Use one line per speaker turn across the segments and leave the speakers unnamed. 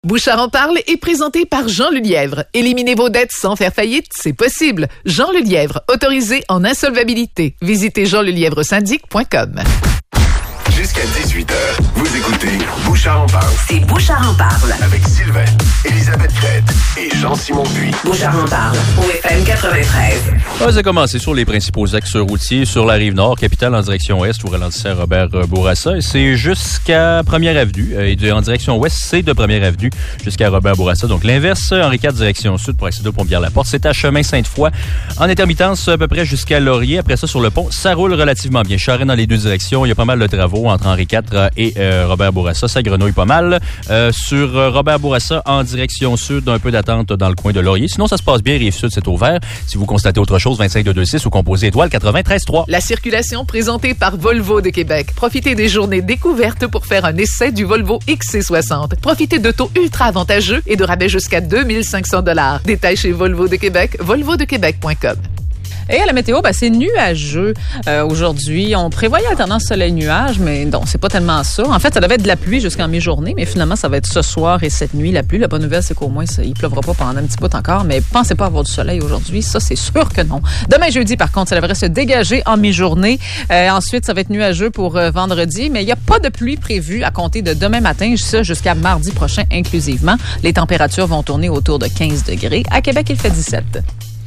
Bouchard en parle est présenté par Jean Lelièvre. Éliminez vos dettes sans faire faillite, c'est possible. Jean Lelièvre, autorisé en insolvabilité. Visitez jeanlelièvresyndic.com.
Jusqu'à 18h, vous écoutez Bouchard en parle.
C'est Bouchard en parle.
Avec Sylvain, Elisabeth Crête et Jean-Simon Puy.
Bouchard en parle, au FM 93.
Ça a commencé sur les principaux axes routiers sur la Rive-Nord, capitale en direction ouest, vous ralentissez à Robert-Bourassa. Et c'est jusqu'à 1er Avenue. Et en direction ouest, c'est de 1er Avenue jusqu'à Robert-Bourassa. Donc l'inverse, Henri IV, direction sud pour accéder au pont Pierre-Laporte. C'est à chemin Sainte-Foy, en intermittence à peu près jusqu'à Laurier. Après ça, sur le pont, ça roule relativement bien. Charest dans les deux directions. Il y a pas mal de travaux entre Henri IV et Robert-Bourassa. Ça grenouille pas mal. Sur Robert-Bourassa, en direction sud, un peu d'attente dans le coin de Laurier. Sinon, ça se passe bien. Rive-Sud, c'est ouvert. Si vous constatez autre chose, 25226 ou composé étoile 93.3.
La circulation présentée par Volvo de Québec. Profitez des journées découvertes pour faire un essai du Volvo XC60. Profitez de taux ultra avantageux et de rabais jusqu'à 2500 $. Détails chez Volvo de Québec, volvodequebec.com.
Et à la météo, c'est nuageux aujourd'hui. On prévoyait alternance soleil-nuage, mais non, c'est pas tellement ça. En fait, ça devait être de la pluie jusqu'en mi-journée, mais finalement, ça va être ce soir et cette nuit, la pluie. La bonne nouvelle, c'est qu'au moins, il pleuvra pas pendant un petit bout encore, mais pensez pas avoir du soleil aujourd'hui. Ça, c'est sûr que non. Demain, jeudi, par contre, ça devrait se dégager en mi-journée. Ensuite, ça va être nuageux pour vendredi, mais il n'y a pas de pluie prévue à compter de demain matin, ça jusqu'à mardi prochain inclusivement. Les températures vont tourner autour de 15 degrés. À Québec, il fait 17.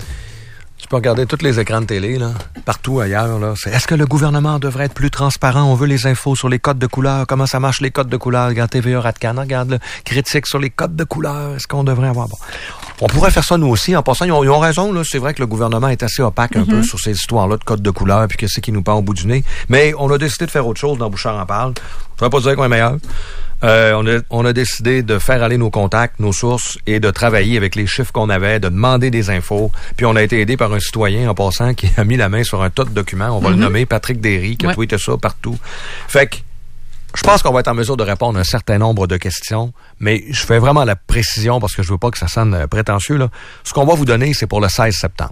Tu peux regarder tous les écrans de télé, là, partout ailleurs. Là. Est-ce que le gouvernement devrait être plus transparent? On veut les infos sur les codes de couleur. Comment ça marche, les codes de couleur? Regarde TVA Radcan, regarde le critique sur les codes de couleur. Est-ce qu'on devrait avoir... Bon. On pourrait faire ça nous aussi. En passant, ils ont raison. Là. C'est vrai que le gouvernement est assez opaque un peu sur ces histoires-là de codes de couleur puis qu'est-ce qui nous pend au bout du nez. Mais on a décidé de faire autre chose dans Bouchard en parle. Ça veut pas dire qu'on est meilleur. On a décidé de faire aller nos contacts, nos sources et de travailler avec les chiffres qu'on avait, de demander des infos. Puis on a été aidé par un citoyen en passant qui a mis la main sur un tas de documents. On va le nommer Patrick Derry qui a tweeté ça partout. Fait que je pense qu'on va être en mesure de répondre à un certain nombre de questions, mais je fais vraiment la précision parce que je veux pas que ça sonne prétentieux. Là. Ce qu'on va vous donner, c'est pour le 16 septembre.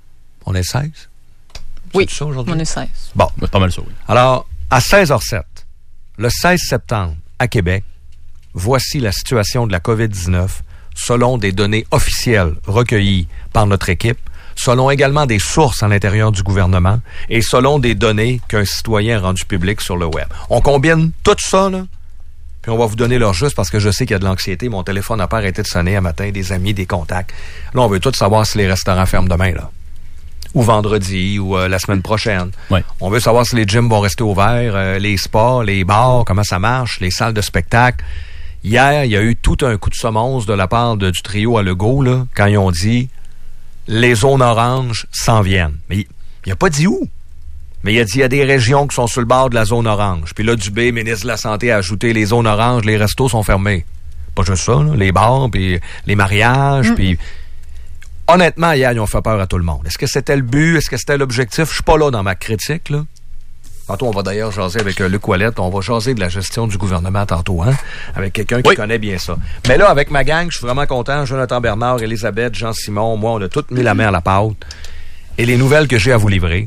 On est 16?
Oui,
ça aujourd'hui?
On est 16.
Bon.
C'est pas mal ça, oui.
Alors, à 16h07, le 16 septembre, à Québec, voici la situation de la COVID-19 selon des données officielles recueillies par notre équipe, selon également des sources à l'intérieur du gouvernement et selon des données qu'un citoyen a rendues publiques sur le web. On combine tout ça, là, puis on va vous donner l'heure juste parce que je sais qu'il y a de l'anxiété. Mon téléphone n'a pas arrêté de sonner un matin, des amis, des contacts. Là, on veut tout savoir si les restaurants ferment demain, là. Ou vendredi, ou la semaine prochaine.
Ouais.
On veut savoir si les gyms vont rester ouverts, les spas, les bars, comment ça marche, les salles de spectacle. Hier, il y a eu tout un coup de semonce de la part du trio à Legault, là, quand ils ont dit « les zones oranges s'en viennent ». Mais il n'a pas dit où. Mais il a dit « il y a des régions qui sont sur le bord de la zone orange ». Puis là, Dubé, ministre de la Santé, a ajouté « les zones oranges, les restos sont fermés ». Pas juste ça, là, les bars, puis les mariages, puis... Honnêtement, hier, ils ont fait peur à tout le monde. Est-ce que c'était le but? Est-ce que c'était l'objectif? Je suis pas là dans ma critique, là. Tantôt, on va d'ailleurs jaser avec Luc Ouellette. On va jaser de la gestion du gouvernement tantôt, hein? Avec quelqu'un qui connaît bien ça. Mais là, avec ma gang, je suis vraiment content. Jonathan Bernard, Elisabeth, Jean-Simon, moi, on a tous mis la main à la pâte. Et les nouvelles que j'ai à vous livrer,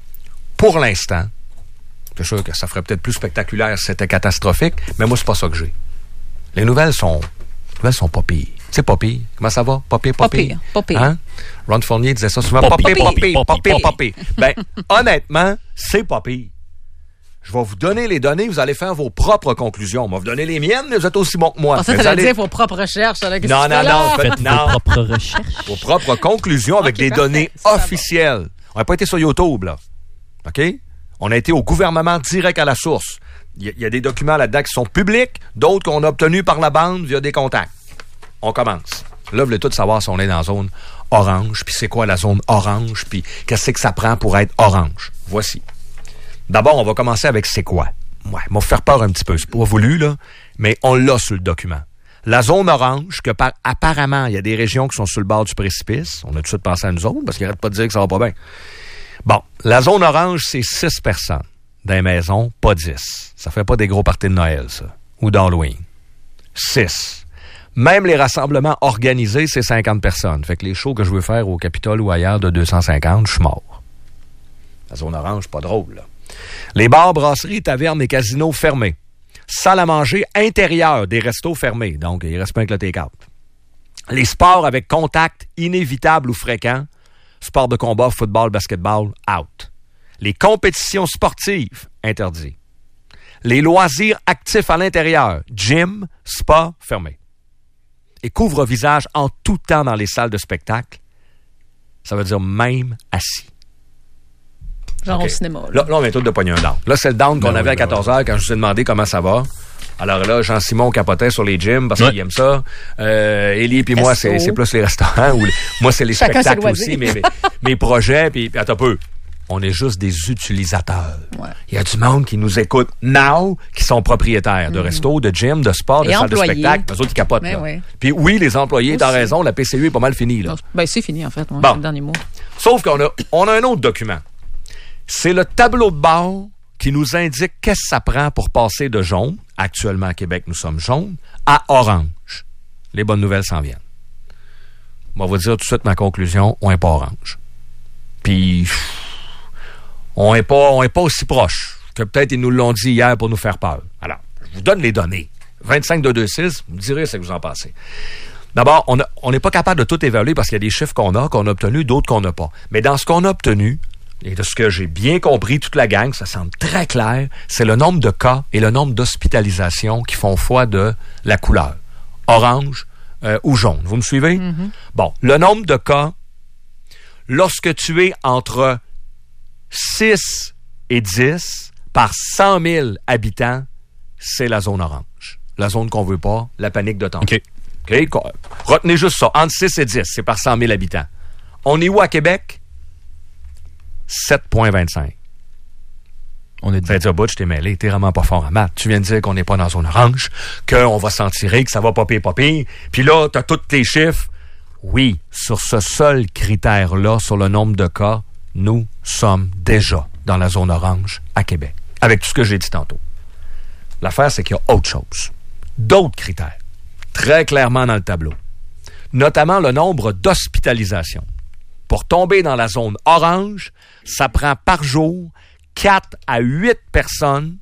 pour l'instant, c'est sûr que ça ferait peut-être plus spectaculaire si c'était catastrophique, mais moi, c'est pas ça que j'ai. Les nouvelles sont pas pires. C'est pas pire. Comment ça va? Pas pire. Hein? Ron Fournier disait ça souvent. Pas pire. Ben, honnêtement, c'est pas pire. Je vais vous donner les données, vous allez faire vos propres conclusions. On va vous donner les miennes, mais vous êtes aussi bon que moi.
Ça, ça veut dire vos propres recherches.
Non. Faites
vos propres recherches.
Vos propres conclusions avec des données officielles. On n'a pas été sur YouTube, là. OK? On a été au gouvernement direct à la source. Il y a des documents là-dedans qui sont publics, d'autres qu'on a obtenus par la bande via des contacts. On commence. Là, vous voulez tous savoir si on est dans la zone orange, puis c'est quoi la zone orange, puis qu'est-ce que ça prend pour être orange. Voici. D'abord, on va commencer avec c'est quoi. Ouais, m'a faire peur un petit peu. C'est pas voulu, là, mais on l'a sur le document. La zone orange, que apparemment, il y a des régions qui sont sur le bord du précipice. On a tout de suite pensé à nous autres, parce qu'ils n'arrêtent pas de dire que ça va pas bien. Bon, la zone orange, c'est 6 personnes dans les maisons, pas 10. Ça fait pas des gros parties de Noël, ça. Ou d'Halloween. 6. Même les rassemblements organisés, c'est 50 personnes. Fait que les shows que je veux faire au Capitole ou ailleurs de 250, je suis mort. La zone orange, pas drôle, là. Les bars, brasseries, tavernes et casinos fermés. Salle à manger intérieure des restos fermés. Donc, il ne reste pas que le take-out. Les sports avec contact inévitable ou fréquent. Sport de combat, football, basketball, out. Les compétitions sportives, interdit. Les loisirs actifs à l'intérieur, gym, spa, fermé. Et couvre-visage en tout temps dans les salles de spectacle. Ça veut dire même assis.
Genre
Okay.
au cinéma.
Là, on vient tout de pogner un down. Là, c'est le down qu'on avait à 14h quand je vous ai demandé comment ça va. Alors là, Jean-Simon capotait sur les gyms parce qu'il aime ça. Élie et moi, c'est plus les restaurants. Moi, c'est les spectacles aussi, mes projets. Puis attends un peu. On est juste des utilisateurs. Ouais. Il y a du monde qui nous écoute now, qui sont propriétaires de restos, de gyms, de sport, de salles de spectacle. Eux autres, ils capotent. Là. Ouais. Puis oui, les employés, t'as raison, la PCU est pas mal finie. Là.
Ben, c'est fini, en fait.
Bon.
C'est le dernier mot.
Sauf qu'on a un autre document. C'est le tableau de bord qui nous indique qu'est-ce que ça prend pour passer de jaune, actuellement à Québec, nous sommes jaunes, à orange. Les bonnes nouvelles s'en viennent. On va vous dire tout de suite ma conclusion, on n'est pas orange. Puis, on n'est pas aussi proche que peut-être ils nous l'ont dit hier pour nous faire peur. Alors, je vous donne les données. 25-226, vous me direz ce que vous en pensez. D'abord, on n'est pas capable de tout évaluer parce qu'il y a des chiffres qu'on a obtenus, d'autres qu'on n'a pas. Mais dans ce qu'on a obtenu, et de ce que j'ai bien compris, toute la gang, ça semble très clair, c'est le nombre de cas et le nombre d'hospitalisations qui font foi de la couleur. Orange ou jaune. Vous me suivez? Mm-hmm. Bon, le nombre de cas, lorsque tu es entre 6 et 10 par 100 000 habitants, c'est la zone orange. La zone qu'on veut pas, la panique de temps. OK. Retenez juste ça. Entre 6 et 10, c'est par 100 000 habitants. On est où à Québec? 7,25. On est. Ça veut dire, Butch, t'es mêlé, t'es vraiment pas fort en maths. Tu viens de dire qu'on n'est pas dans zone orange, qu'on va s'en tirer, que ça va popper. Puis là, t'as tous tes chiffres. Oui, sur ce seul critère-là, sur le nombre de cas, nous sommes déjà dans la zone orange à Québec. Avec tout ce que j'ai dit tantôt. L'affaire, c'est qu'il y a autre chose. D'autres critères. Très clairement dans le tableau. Notamment le nombre d'hospitalisations. Pour tomber dans la zone orange, ça prend par jour 4 à 8 personnes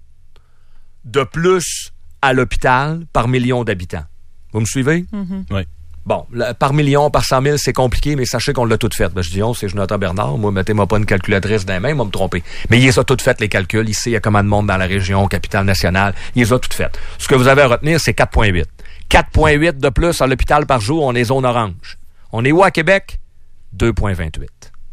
de plus à l'hôpital par million d'habitants. Vous me suivez?
Mm-hmm.
Oui.
Bon, par million, par 100 000, c'est compliqué, mais sachez qu'on l'a tout fait. Ben, je dis, c'est Jonathan Bernard. Moi, mettez-moi pas une calculatrice dans les mains, moi me tromper. Mais il les a toutes faites, les calculs. Ici, il y a combien de monde dans la région, capitale nationale. Il les a toutes faites. Ce que vous avez à retenir, c'est 4,8. 4,8 de plus à l'hôpital par jour, on est zone orange. On est où à Québec? 2,28.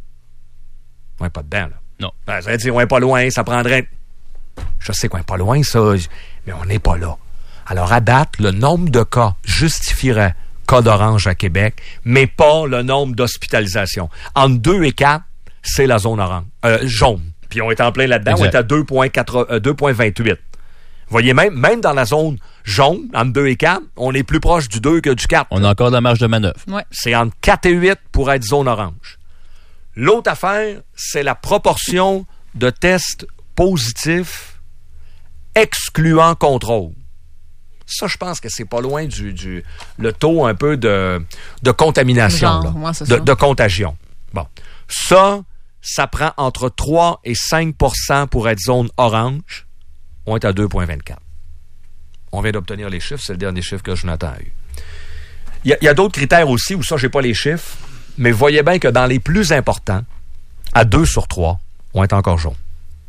On n'est pas dedans, là.
Non.
Ben, ça veut dire, on n'est pas loin, ça prendrait... Je sais qu'on n'est pas loin, ça, mais on n'est pas là. Alors, à date, le nombre de cas justifierait cas d'orange à Québec, mais pas le nombre d'hospitalisations. Entre 2 et 4, c'est la zone orange, jaune. Puis on est en plein là-dedans, exact. On est à 2,28. Vous voyez, même dans la zone jaune, entre 2 et 4, on est plus proche du 2 que du 4.
On a encore de la marge de manœuvre.
Ouais.
C'est entre 4 et 8 pour être zone orange. L'autre affaire, c'est la proportion de tests positifs excluant contrôle. Ça, je pense que c'est pas loin le taux un peu de contamination,
genre,
là,
ouais, c'est
de contagion. Bon. Ça prend entre 3 et 5% pour être zone orange. On est à 2,24. On vient d'obtenir les chiffres. C'est le dernier chiffre que Jonathan a eu. Il y a d'autres critères aussi où ça, j'ai pas les chiffres. Mais voyez bien que dans les plus importants, à 2 sur 3, on est encore jaune.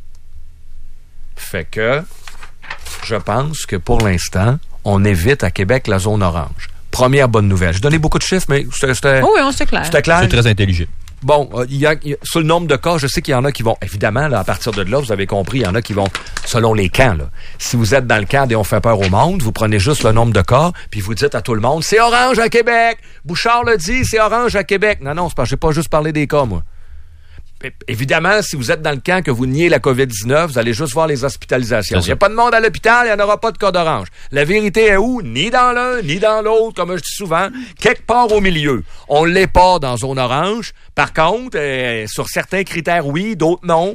Fait que je pense que pour l'instant, on évite à Québec la zone orange. Première bonne nouvelle. J'ai donné beaucoup de chiffres, mais c'était...
Oui, c'est clair.
C'était clair?
C'est très intelligible.
Bon, sur le nombre de cas, je sais qu'il y en a qui vont... Évidemment, là, à partir de là, vous avez compris, il y en a qui vont selon les camps. Là. Si vous êtes dans le camp et on fait peur au monde, vous prenez juste le nombre de cas, puis vous dites à tout le monde, c'est orange à Québec! Bouchard le dit, c'est orange à Québec! Non, c'est parce que j'ai pas juste parlé des cas, moi. Évidemment, si vous êtes dans le camp que vous niez la COVID-19, vous allez juste voir les hospitalisations. Il n'y a pas de monde à l'hôpital, il n'y en aura pas de cas d'orange. La vérité est où? Ni dans l'un, ni dans l'autre, comme je dis souvent, quelque part au milieu. On ne l'est pas dans zone orange. Par contre, sur certains critères, oui, d'autres non.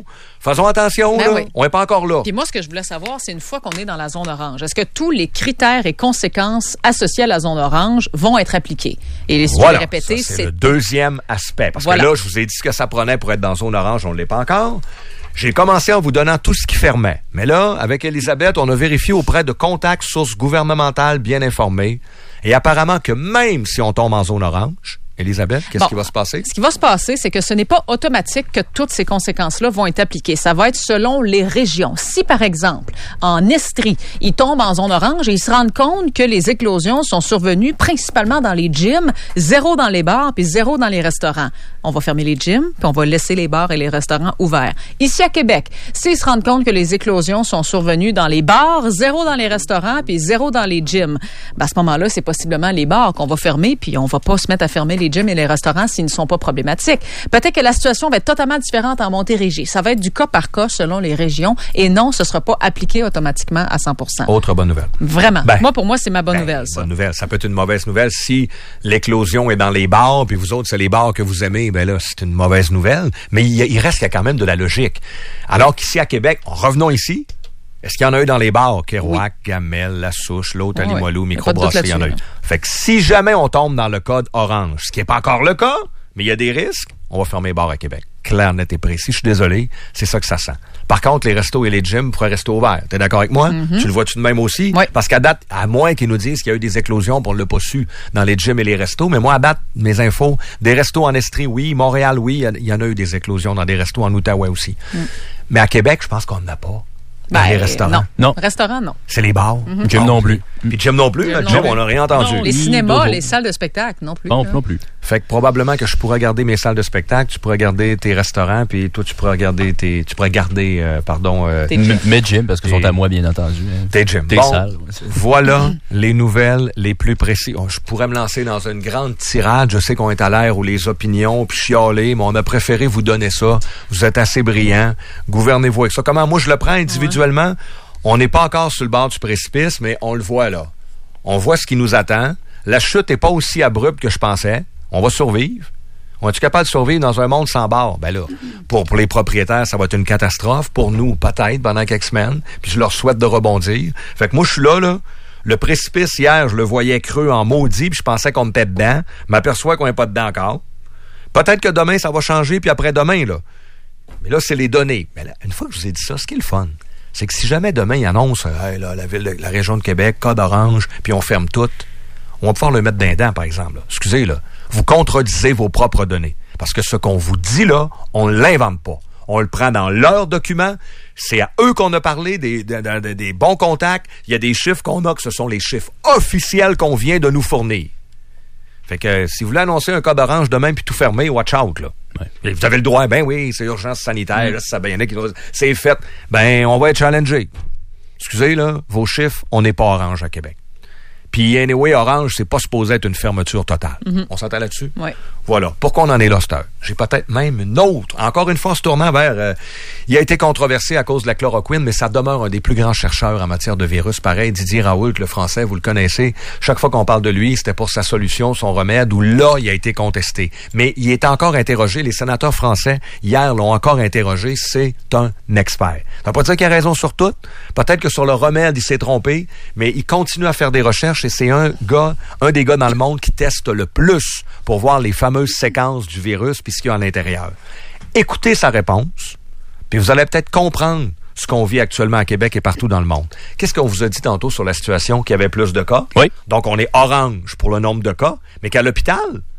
Faisons attention,
Ben
là.
oui.
On n'est pas encore là.
Puis moi, ce que je voulais savoir, c'est une fois qu'on est dans la zone orange, est-ce que tous les critères et conséquences associés à la zone orange vont être appliqués? Et les
Voilà,
répéter,
ça, c'est le deuxième aspect. Parce que là, je vous ai dit ce que ça prenait pour être dans zone orange, on ne l'est pas encore. J'ai commencé en vous donnant tout ce qui fermait. Mais là, avec Elisabeth, on a vérifié auprès de contacts, sources gouvernementales bien informées. Et apparemment que même si on tombe en zone orange, Elisabeth, qu'est-ce qui va se passer?
Ce qui va se passer, c'est que ce n'est pas automatique que toutes ces conséquences-là vont être appliquées. Ça va être selon les régions. Si, par exemple, en Estrie, ils tombent en zone orange et ils se rendent compte que les éclosions sont survenues principalement dans les gyms, 0 dans les bars puis 0 dans les restaurants. On va fermer les gyms puis on va laisser les bars et les restaurants ouverts. Ici, à Québec, s'ils se rendent compte que les éclosions sont survenues dans les bars, 0 dans les restaurants puis 0 dans les gyms, à ce moment-là, c'est possiblement les bars qu'on va fermer puis on va pas se mettre à fermer les gyms et les restaurants s'ils ne sont pas problématiques. Peut-être que la situation va être totalement différente en Montérégie. Ça va être du cas par cas selon les régions et non, ce ne sera pas appliqué automatiquement à 100%.
Autre bonne nouvelle.
Vraiment. Pour moi, c'est ma bonne nouvelle, ça.
Bonne nouvelle. Ça peut être une mauvaise nouvelle si l'éclosion est dans les bars, puis vous autres, c'est les bars que vous aimez, ben là, c'est une mauvaise nouvelle. Mais il reste qu'il y a quand même de la logique. Alors qu'ici, à Québec, revenons ici. Est-ce qu'il y en a eu dans les bars? Kerouac, Gamel, La Souche, l'autre à Limoilou, Microbrasserie, il y en a eu. Fait que si jamais on tombe dans le code orange, ce qui n'est pas encore le cas, mais il y a des risques, on va fermer les bars à Québec. Clair, net et précis. Je suis désolé, c'est ça que ça sent. Par contre, les restos et les gyms pourraient rester ouverts. T'es d'accord avec moi?
Mm-hmm.
Tu le vois-tu de même aussi?
Oui.
Parce qu'à date, à moins qu'ils nous disent qu'il y a eu des éclosions, on ne l'a pas su dans les gyms et les restos, mais moi, à date, mes infos, des restos en Estrie, oui, Montréal, oui, il y en a eu des éclosions dans des restos en Outaouais aussi. Mais à Québec, je pense qu'on n'en a pas. Dans les restaurants.
Non.
Restaurant, non.
C'est les bars.
Gym non plus.
Puis gym non plus. Le gym, on n'a rien entendu.
Non, les cinémas, les salles de spectacle, non plus.
Non plus.
Fait que probablement que je pourrais garder mes salles de spectacle, tu pourrais garder tes restaurants, puis toi, tu pourrais garder tes
Gym, parce qu'ils sont à moi, bien entendu. Hein.
Tes gyms.
Tes salles. Ouais,
voilà les nouvelles les plus précises. Je pourrais me lancer dans une grande tirade. Je sais qu'on est à l'ère où les opinions, puis chialer, mais on a préféré vous donner ça. Vous êtes assez brillants. Gouvernez-vous avec ça. Comment moi je le prends individuellement? On n'est pas encore sur le bord du précipice, mais on le voit là. On voit ce qui nous attend. La chute n'est pas aussi abrupte que je pensais. On va survivre. On est-tu capable de survivre dans un monde sans bar? Ben là, pour les propriétaires, ça va être une catastrophe. Pour nous, peut-être, pendant quelques semaines. Puis je leur souhaite de rebondir. Fait que moi, je suis là. Le précipice, hier, je le voyais creux en maudit, puis je pensais qu'on était dedans. Je m'aperçois qu'on n'est pas dedans encore. Peut-être que demain, ça va changer, puis après-demain, là. Mais là, c'est les données. Mais là, une fois que je vous ai dit ça, ce qui est le fun, c'est que si jamais demain, ils annoncent la région de Québec, code orange, puis on ferme tout, on va pouvoir le mettre d'un dent, par exemple. Là. Excusez, là. Vous contredisez vos propres données. Parce que ce qu'on vous dit, là, on ne l'invente pas. On le prend dans leurs documents. C'est à eux qu'on a parlé, des bons contacts. Il y a des chiffres qu'on a, que ce sont les chiffres officiels qu'on vient de nous fournir. Fait que si vous voulez annoncer un code orange demain puis tout fermer, watch out, là. Ouais. Vous avez le droit, ben oui, c'est urgence sanitaire, là, ça, ben, y en a qui c'est fait. Ben, on va être challengé. Excusez, là, vos chiffres, on n'est pas orange à Québec. Puis, anyway, orange, c'est pas supposé être une fermeture totale. Mm-hmm. On s'entend là-dessus?
Oui.
Voilà. Pourquoi on en est là, cette heure? J'ai peut-être même une autre. Encore une fois, en se tournant vers... il a été controversé à cause de la chloroquine, mais ça demeure un des plus grands chercheurs en matière de virus. Pareil, Didier Raoult, le français, vous le connaissez. Chaque fois qu'on parle de lui, c'était pour sa solution, son remède, où là, il a été contesté. Mais il est encore interrogé. Les sénateurs français, hier, l'ont encore interrogé. C'est un expert. Ça veut pas dire qu'il a raison sur tout. Peut-être que sur le remède, il s'est trompé, mais il continue à faire des recherches et c'est un des gars dans le monde qui teste le plus pour voir les fameuses séquences du virus puis ce qu'il y a à l'intérieur. Écoutez sa réponse, puis vous allez peut-être comprendre ce qu'on vit actuellement à Québec et partout dans le monde. Qu'est-ce qu'on vous a dit tantôt sur la situation qu'il y avait plus de cas?
Oui.
Donc, on est orange pour le nombre de cas, mais qu'à l'hôpital,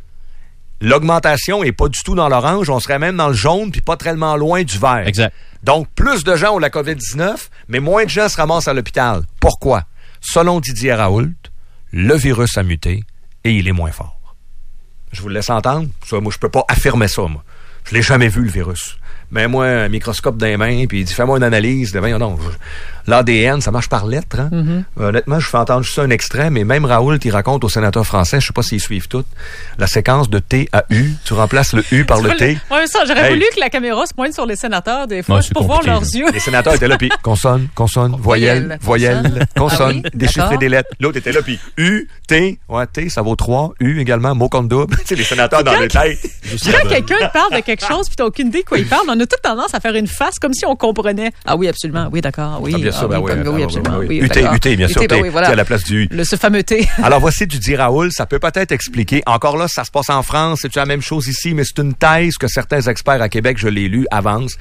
l'augmentation est pas du tout dans l'orange, on serait même dans le jaune puis pas tellement loin du vert.
Exact.
Donc, plus de gens ont la COVID-19, mais moins de gens se ramassent à l'hôpital. Pourquoi? Selon Didier Raoult, le virus a muté et il est moins fort. Je vous le laisse entendre. Ça, moi, je peux pas affirmer ça, moi. Je l'ai jamais vu, le virus. Mais moi, un microscope dans les mains, puis il dit, fais-moi une analyse. Non, L'ADN, ça marche par lettres. Hein? Honnêtement, je fais entendre juste un extrait, mais même Raoult, il raconte aux sénateurs français, je sais pas s'ils suivent toutes, la séquence de T à U. Tu remplaces le U par le T.
Oui, ça, j'aurais voulu que la caméra se pointe sur les sénateurs des fois, pour voir leurs yeux.
Les sénateurs étaient là, puis consonne, voyelle, consonne, déchiffrer des lettres. L'autre était là, puis U, T, T, ça vaut 3, U également, mot compte double. Tu sais, les sénateurs dans les têtes.
Quand quelqu'un parle de quelque chose, puis t'as aucune idée de quoi il parle, on a toute tendance à faire une face comme si on comprenait. Ah oui, absolument. Oui, d'accord. Oui,
bien sûr,
oui, absolument.
Oui, UT, bien sûr. T à la place du U.
Ce fameux T.
Alors, voici, tu dis, Raoul, ça peut peut-être expliquer. Encore là, ça se passe en France, c'est la même chose ici, mais c'est une thèse que certains experts à Québec, je l'ai lu, avancent.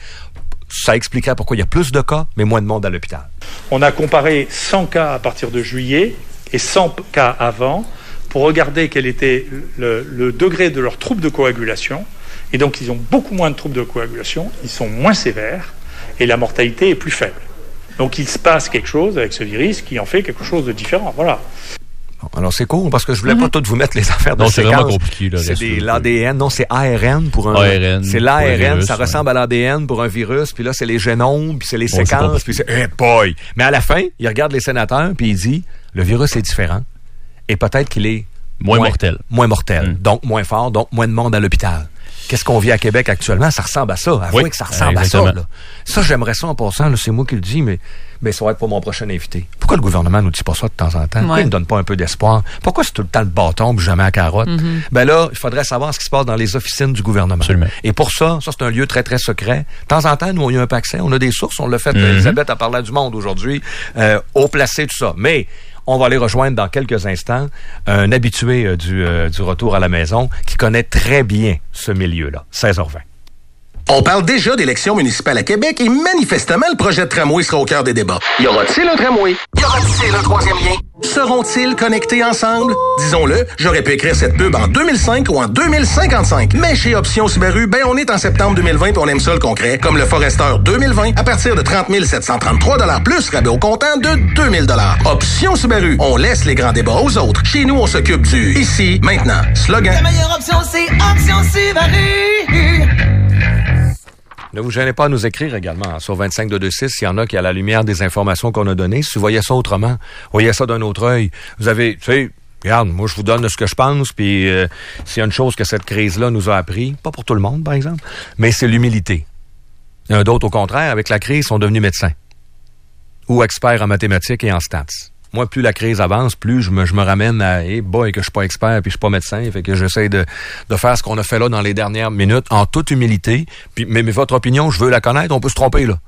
Ça expliquerait pourquoi il y a plus de cas, mais moins de monde à l'hôpital.
On a comparé 100 cas à partir de juillet et 100 cas avant pour regarder quel était le degré de leur trouble de coagulation. Et donc, ils ont beaucoup moins de troubles de coagulation, ils sont moins sévères et la mortalité est plus faible. Donc, il se passe quelque chose avec ce virus qui en fait quelque chose de différent. Voilà.
Alors, c'est cool, parce que je voulais pas tout vous mettre les affaires de séquence.
C'est vraiment compliqué.
C'est l'ADN. Non, c'est ARN pour un...
ARN.
C'est l'ARN, ça ressemble à l'ADN pour un virus, puis là, c'est les génomes, puis c'est les séquences, puis c'est... Hey boy! Mais à la fin, il regarde les sénateurs, puis il dit, le virus est différent, et peut-être qu'il est...
Moins mortel.
Moins mortel, donc moins fort, donc moins de monde à l'hôpital. Qu'est-ce qu'on vit à Québec actuellement? Ça ressemble à ça. Avouez que ça ressemble à ça. Là. Ça, j'aimerais ça en passant. Là, c'est moi qui le dis, mais ça va être pour mon prochain invité. Pourquoi le gouvernement nous dit pas ça de temps en temps? Pourquoi il ne donne pas un peu d'espoir? Pourquoi c'est tout le temps le bâton puis jamais la carotte? Là, il faudrait savoir ce qui se passe dans les officines du gouvernement.
Absolument.
Et pour ça, c'est un lieu très, très secret. De temps en temps, nous, on y a un peu accès. On a des sources. On l'a fait. Elisabeth a parlé du monde aujourd'hui. Haut placé, tout ça. Mais... on va aller rejoindre dans quelques instants un habitué du retour à la maison qui connaît très bien ce milieu-là. 16h20.
On parle déjà d'élections municipales à Québec et manifestement, le projet de tramway sera au cœur des débats. Y aura-t-il un tramway? Y aura-t-il un troisième lien? Seront-ils connectés ensemble? Disons-le, j'aurais pu écrire cette pub en 2005 ou en 2055. Mais chez Option Subaru, on est en septembre 2020 et on aime ça le concret. Comme le Forester 2020, à partir de 30 733 $ plus rabais au comptant de 2 000 $. Option Subaru, on laisse les grands débats aux autres. Chez nous, on s'occupe du ici, maintenant. Slogan.
La meilleure option, c'est Option Subaru.
Ne vous gênez pas à nous écrire également sur 25226 s'il y en a qui, à la lumière des informations qu'on a données, si vous voyez ça autrement, voyez ça d'un autre œil. Vous avez, tu sais, regarde, moi je vous donne ce que je pense, puis s'il y a une chose que cette crise-là nous a appris, pas pour tout le monde par exemple, mais c'est l'humilité. Il y en a d'autres, au contraire, avec la crise, sont devenus médecins ou experts en mathématiques et en stats. Moi, plus la crise avance, plus je me ramène à que je suis pas expert puis je suis pas médecin, fait que j'essaie de faire ce qu'on a fait là dans les dernières minutes en toute humilité. Puis mais votre opinion, je veux la connaître, on peut se tromper là.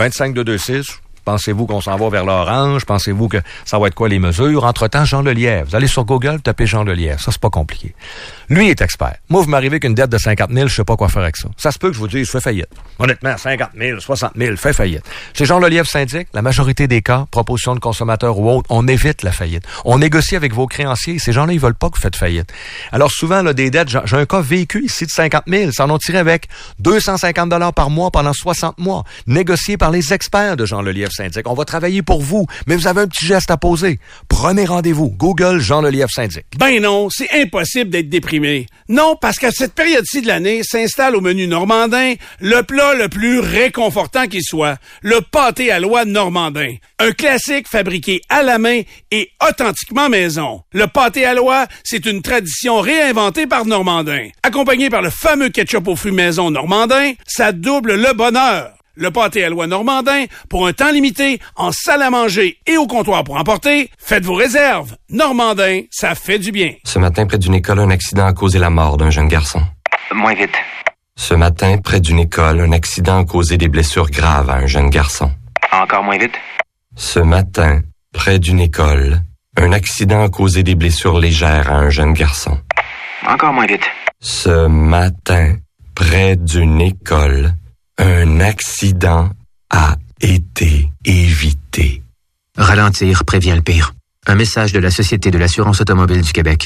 25226, pensez-vous qu'on s'en va vers l'orange? Pensez-vous que ça va être quoi les mesures? Entre-temps, Jean Lelièvre. Vous allez sur Google, tapez Jean Lelièvre. Ça, c'est pas compliqué. Lui est expert. Moi, vous m'arrivez qu'une dette de 50 000, je sais pas quoi faire avec ça. Ça se peut que je vous dise, je fais faillite. Honnêtement, 50 000, 60 000, fais faillite. Chez Jean Lelièvre syndic, la majorité des cas, proposition de consommateurs ou autres, on évite la faillite. On négocie avec vos créanciers. Ces gens-là, ils veulent pas que vous faites faillite. Alors souvent, là, des dettes, j'ai un cas vécu ici de 50 000. Ça en ont tiré avec 250 $ par mois pendant 60 mois. Négocié par les experts de Jean Lelièvre syndic. On va travailler pour vous, mais vous avez un petit geste à poser. Prenez rendez-vous. Google Jean Lelièvre syndic.
Ben non, c'est impossible d'être déprimé. Non, parce qu'à cette période-ci de l'année, s'installe au menu normandin le plat le plus réconfortant qui soit, le pâté à l'oie normandin. Un classique fabriqué à la main et authentiquement maison. Le pâté à l'oie, c'est une tradition réinventée par Normandin. Accompagné par le fameux ketchup aux fruits maison Normandin, ça double le bonheur. Le pâté à l'oie Normandin, pour un temps limité, en salle à manger et au comptoir pour emporter, faites vos réserves. Normandin, ça fait du bien.
Ce matin, près d'une école, un accident a causé la mort d'un jeune garçon.
Moins vite.
Ce matin, près d'une école, un accident a causé des blessures graves à un jeune garçon.
Encore moins vite.
Ce matin, près d'une école, un accident a causé des blessures légères à un jeune garçon.
Encore moins vite.
Ce matin, près d'une école, un accident a été évité.
Ralentir prévient le pire. Un message de la Société de l'assurance automobile du Québec.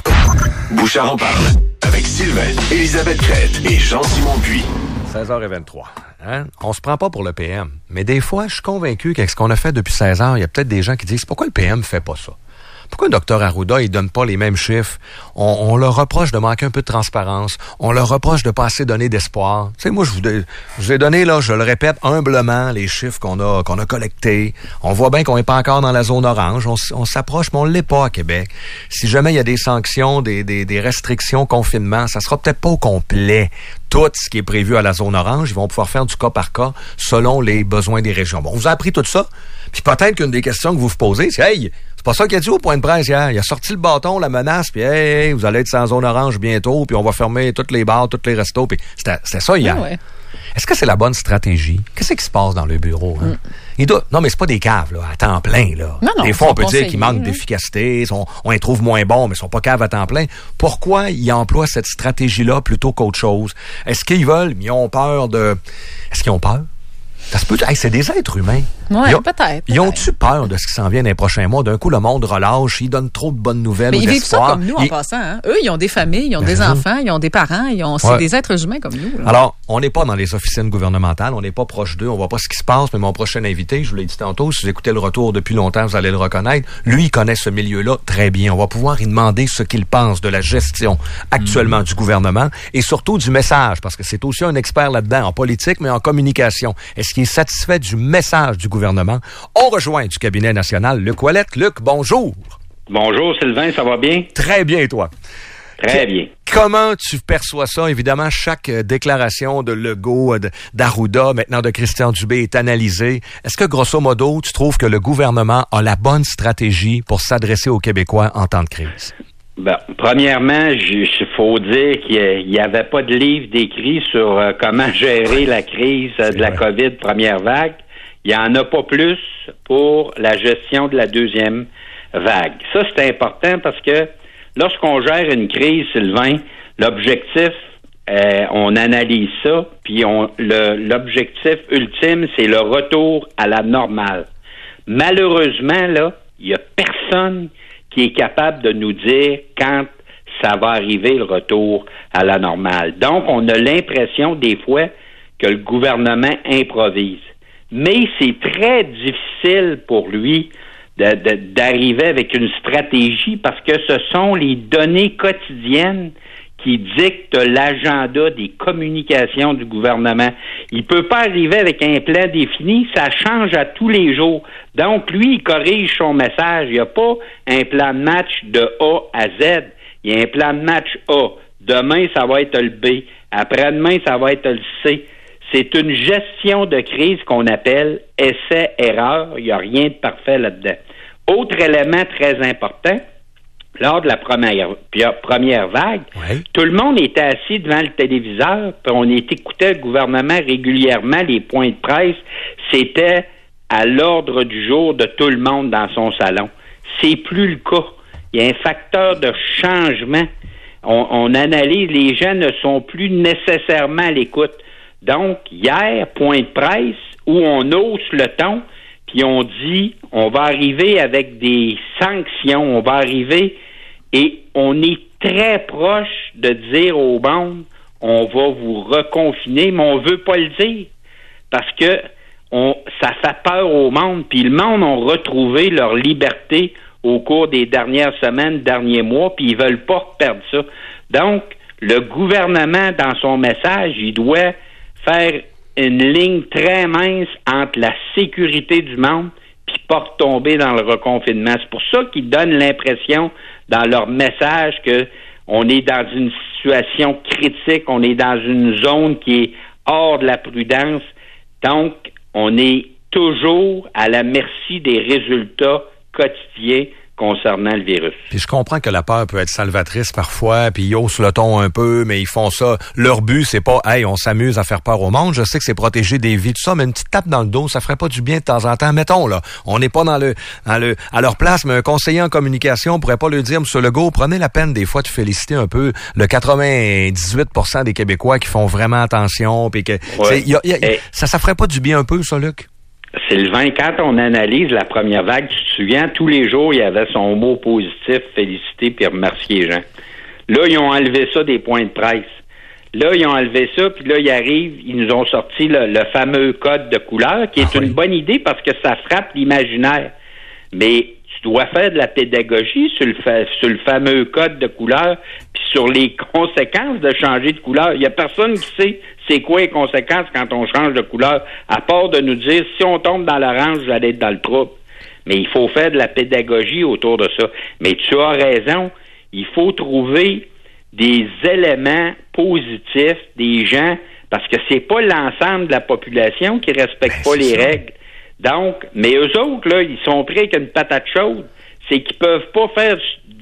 Bouchard en parle avec Sylvain, Elisabeth Crête et Jean-Simon Puy.
16h23. Hein? On se prend pas pour le PM. Mais des fois, je suis convaincu qu'avec ce qu'on a fait depuis 16 ans, il y a peut-être des gens qui disent « Pourquoi le PM fait pas ça? » Pourquoi le Dr Arruda, il donne pas les mêmes chiffres? On leur reproche de manquer un peu de transparence. On leur reproche de pas assez donner d'espoir. Tu sais, moi, je vous ai donné, là, je le répète humblement, les chiffres qu'on a collectés. On voit bien qu'on n'est pas encore dans la zone orange. On s'approche, mais on l'est pas à Québec. Si jamais il y a des sanctions, des restrictions, confinement, ça sera peut-être pas au complet. Tout ce qui est prévu à la zone orange, ils vont pouvoir faire du cas par cas selon les besoins des régions. Bon, on vous a appris tout ça. Puis peut-être qu'une des questions que vous vous posez, c'est « Hey, c'est pas ça qu'il a dit au point de presse hier. Il a sorti le bâton, la menace, puis hey, vous allez être sans zone orange bientôt, puis on va fermer toutes les bars, tous les restos. » Puis c'était ça hier. Ouais. Est-ce que c'est la bonne stratégie? Qu'est-ce qui se passe dans le bureau? Hein? Non, mais c'est pas des caves, là, à temps plein, là. Non, des fois, on peut dire qu'ils manquent d'efficacité, on les trouve moins bons, mais ils sont pas caves à temps plein. Pourquoi ils emploient cette stratégie-là plutôt qu'autre chose? Est-ce qu'ils veulent, ils ont peur de... Est-ce qu'ils ont peur? Ça se peut... Hey, c'est des êtres humains.
Oui, peut-être.
Ils ont-tu peur de ce qui s'en vient dans les prochains mois? D'un coup, le monde relâche, ils donnent trop de bonnes nouvelles.
Mais ils vivent ça comme nous en passant. Hein? Eux, ils ont des familles, ils ont des enfants, ils ont des parents, c'est des êtres humains comme nous. Là.
Alors, on n'est pas dans les officines gouvernementales, on n'est pas proche d'eux, on voit pas ce qui se passe, mais mon prochain invité, je vous l'ai dit tantôt, si vous écoutez le retour depuis longtemps, vous allez le reconnaître. Lui, il connaît ce milieu-là très bien. On va pouvoir lui demander ce qu'il pense de la gestion actuellement du gouvernement et surtout du message, parce que c'est aussi un expert là-dedans, en politique, mais en communication. Est-ce qu'il est satisfait du message du gouvernement? On rejoint du cabinet national Luc Ouellette. Luc, bonjour.
Bonjour Sylvain, ça va bien?
Très bien, toi.
Très bien.
Comment tu perçois ça? Évidemment, chaque déclaration de Legault, d'Arruda, maintenant de Christian Dubé est analysée. Est-ce que, grosso modo, tu trouves que le gouvernement a la bonne stratégie pour s'adresser aux Québécois en temps de crise?
Ben, premièrement, il faut dire qu'il n'y avait pas de livre décrit sur comment gérer la crise de la COVID première vague. Il n'y en a pas plus pour la gestion de la deuxième vague. Ça, c'est important parce que lorsqu'on gère une crise, Sylvain, l'objectif, on analyse ça, puis l'objectif ultime, c'est le retour à la normale. Malheureusement, là, il n'y a personne qui est capable de nous dire quand ça va arriver, le retour à la normale. Donc, on a l'impression, des fois, que le gouvernement improvise. Mais c'est très difficile pour lui d'arriver avec une stratégie parce que ce sont les données quotidiennes qui dictent l'agenda des communications du gouvernement. Il peut pas arriver avec un plan défini, ça change à tous les jours. Donc, lui, il corrige son message. Il n'y a pas un plan de match de A à Z. Il y a un plan de match A. Demain, ça va être le B. Après-demain, ça va être le C. C'est une gestion de crise qu'on appelle essai-erreur. Il n'y a rien de parfait là-dedans. Autre élément très important, lors de la première vague, tout le monde était assis devant le téléviseur, puis on écoutait le gouvernement régulièrement, les points de presse. C'était à l'ordre du jour de tout le monde dans son salon. C'est plus le cas. Il y a un facteur de changement. On analyse, les gens ne sont plus nécessairement à l'écoute. Donc, hier, point de presse, où on hausse le ton, puis on dit, on va arriver avec des sanctions, on va arriver, et on est très proche de dire au monde, on va vous reconfiner, mais on veut pas le dire, parce que ça fait peur au monde, puis le monde a retrouvé leur liberté au cours des dernières semaines, derniers mois, puis ils veulent pas perdre ça. Donc, le gouvernement, dans son message, il doit faire une ligne très mince entre la sécurité du monde puis pas retomber dans le reconfinement. C'est pour ça qu'ils donnent l'impression dans leur message que on est dans une situation critique, on est dans une zone qui est hors de la prudence. Donc, on est toujours à la merci des résultats quotidiens concernant le virus.
Puis je comprends que la peur peut être salvatrice parfois, puis ils haussent le ton un peu, mais ils font ça. Leur but, c'est pas, hey, on s'amuse à faire peur au monde. Je sais que c'est protéger des vies, tout ça, mais une petite tape dans le dos, ça ferait pas du bien de temps en temps. Mettons, là, on n'est pas à leur place, mais un conseiller en communication pourrait pas lui dire, M. Legault, prenez la peine des fois de féliciter un peu le 98% des Québécois qui font vraiment attention, puis que, ça ferait pas du bien un peu, ça, Luc?
Sylvain, quand on analyse la première vague, tu te souviens, tous les jours, il y avait son mot positif, féliciter puis remercier les gens. Là, ils ont enlevé ça des points de presse. Là, ils ont enlevé ça, puis là, ils nous ont sorti le fameux code de couleur, qui est une bonne idée parce que ça frappe l'imaginaire. Mais tu dois faire de la pédagogie sur le fameux code de couleur, puis sur les conséquences de changer de couleur. Il y a personne qui sait c'est quoi les conséquences quand on change de couleur, à part de nous dire si on tombe dans l'orange, vous allez être dans le trouble. Mais il faut faire de la pédagogie autour de ça. Mais tu as raison, il faut trouver des éléments positifs, des gens, parce que c'est pas l'ensemble de la population qui respecte pas les règles. Donc, mais eux autres, là, ils sont prêts avec une patate chaude. C'est qu'ils peuvent pas faire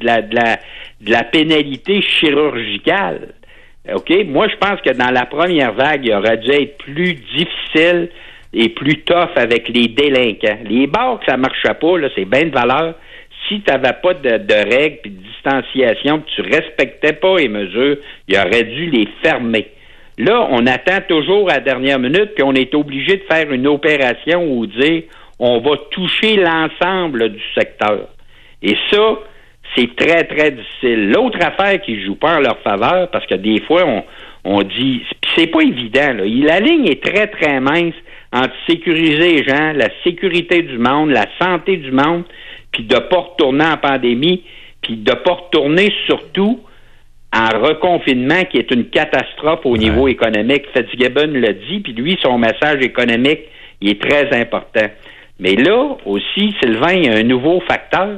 de la pénalité chirurgicale. OK? Moi, je pense que dans la première vague, il aurait dû être plus difficile et plus tough avec les délinquants. Les bars que ça marchait pas, là, c'est bien de valeur. Si tu n'avais pas de règles puis de distanciation, puis tu respectais pas les mesures, il aurait dû les fermer. Là, on attend toujours à la dernière minute, puis on est obligé de faire une opération où dire on va toucher l'ensemble du secteur. Et ça, c'est très, très difficile. L'autre affaire qui joue pas en leur faveur, parce que des fois, on dit, c'est pas évident, là. La ligne est très, très mince entre sécuriser les gens, la sécurité du monde, la santé du monde, puis de pas retourner en pandémie, puis de pas retourner surtout en reconfinement qui est une catastrophe au niveau économique. Fitzgibbon l'a dit, puis lui, son message économique, il est très important. Mais là, aussi, Sylvain, il y a un nouveau facteur.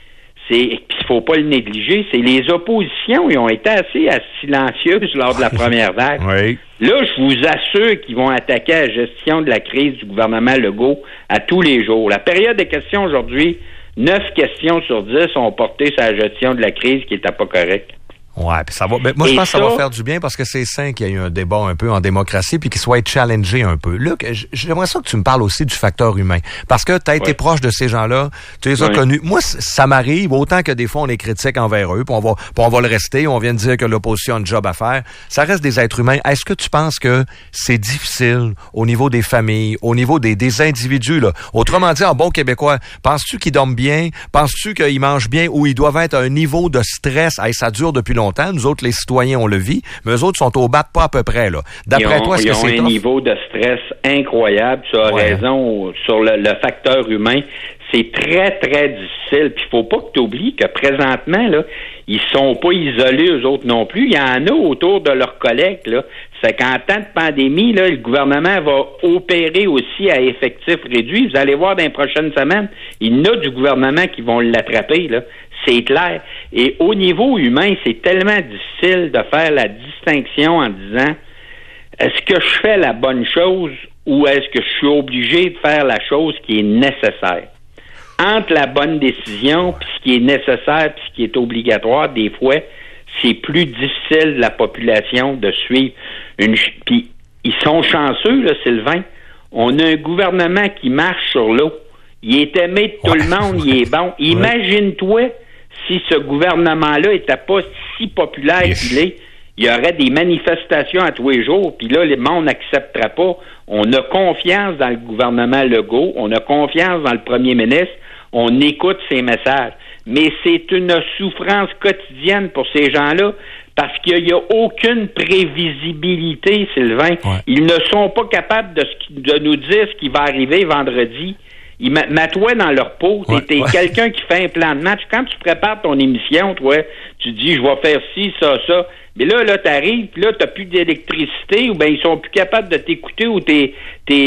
Puis il faut pas le négliger, c'est les oppositions, ils ont été assez silencieuses lors de la première vague.
Oui.
Là, je vous assure qu'ils vont attaquer la gestion de la crise du gouvernement Legault à tous les jours. La période des questions aujourd'hui, 9 questions sur 10 ont porté sur la gestion de la crise qui n'était pas correcte.
Ouais, puis ça va. Ben, moi, je pense que ça va faire du bien parce que c'est sain qu'il y ait eu un débat un peu en démocratie puis qu'il soit challengé un peu. Luc, j'aimerais ça que tu me parles aussi du facteur humain. Parce que tu as été proche de ces gens-là, tu les as connus. Moi, ça m'arrive, autant que des fois on est critique envers eux, puis on va le rester, on vient de dire que l'opposition a un job à faire. Ça reste des êtres humains. Est-ce que tu penses que c'est difficile au niveau des familles, au niveau des individus, là? Autrement dit, en bon québécois, penses-tu qu'ils dorment bien? Penses-tu qu'ils mangent bien ou ils doivent être à un niveau de stress? Hey, ça dure depuis longtemps. Nous autres, les citoyens, on le vit, mais eux autres sont au bat pas à peu près, là. D'après toi, est-ce que c'est
Ils ont un niveau de stress incroyable. Tu as raison sur le facteur humain. C'est très, très difficile. Puis il faut pas que tu oublies que présentement, là, ils sont pas isolés, eux autres non plus. Il y en a autour de leurs collègues, là. C'est qu'en temps de pandémie, là, le gouvernement va opérer aussi à effectif réduit. Vous allez voir dans les prochaines semaines, il y en a du gouvernement qui vont l'attraper, là. C'est clair. Et au niveau humain, c'est tellement difficile de faire la distinction en disant est-ce que je fais la bonne chose ou est-ce que je suis obligé de faire la chose qui est nécessaire? Entre la bonne décision puis ce qui est nécessaire puis ce qui est obligatoire, des fois, c'est plus difficile de la population de suivre puis ils sont chanceux, là, Sylvain. On a un gouvernement qui marche sur l'eau. Il est aimé de tout le monde, il est bon. Imagine-toi si ce gouvernement-là n'était pas si populaire qu'il est, il y aurait des manifestations à tous les jours, puis là, le monde n'accepterait pas. On a confiance dans le gouvernement Legault, on a confiance dans le premier ministre, on écoute ses messages. Mais c'est une souffrance quotidienne pour ces gens-là, parce qu'il n'y a aucune prévisibilité, Sylvain. Ils ne sont pas capables de nous dire ce qui va arriver vendredi. Mets-toi dans leur peau. T'es quelqu'un qui fait un plan de match. Quand tu prépares ton émission, toi, tu dis, je vais faire ci, ça. Mais là, t'arrives, puis là, t'as plus d'électricité, ou bien ils sont plus capables de t'écouter, ou tes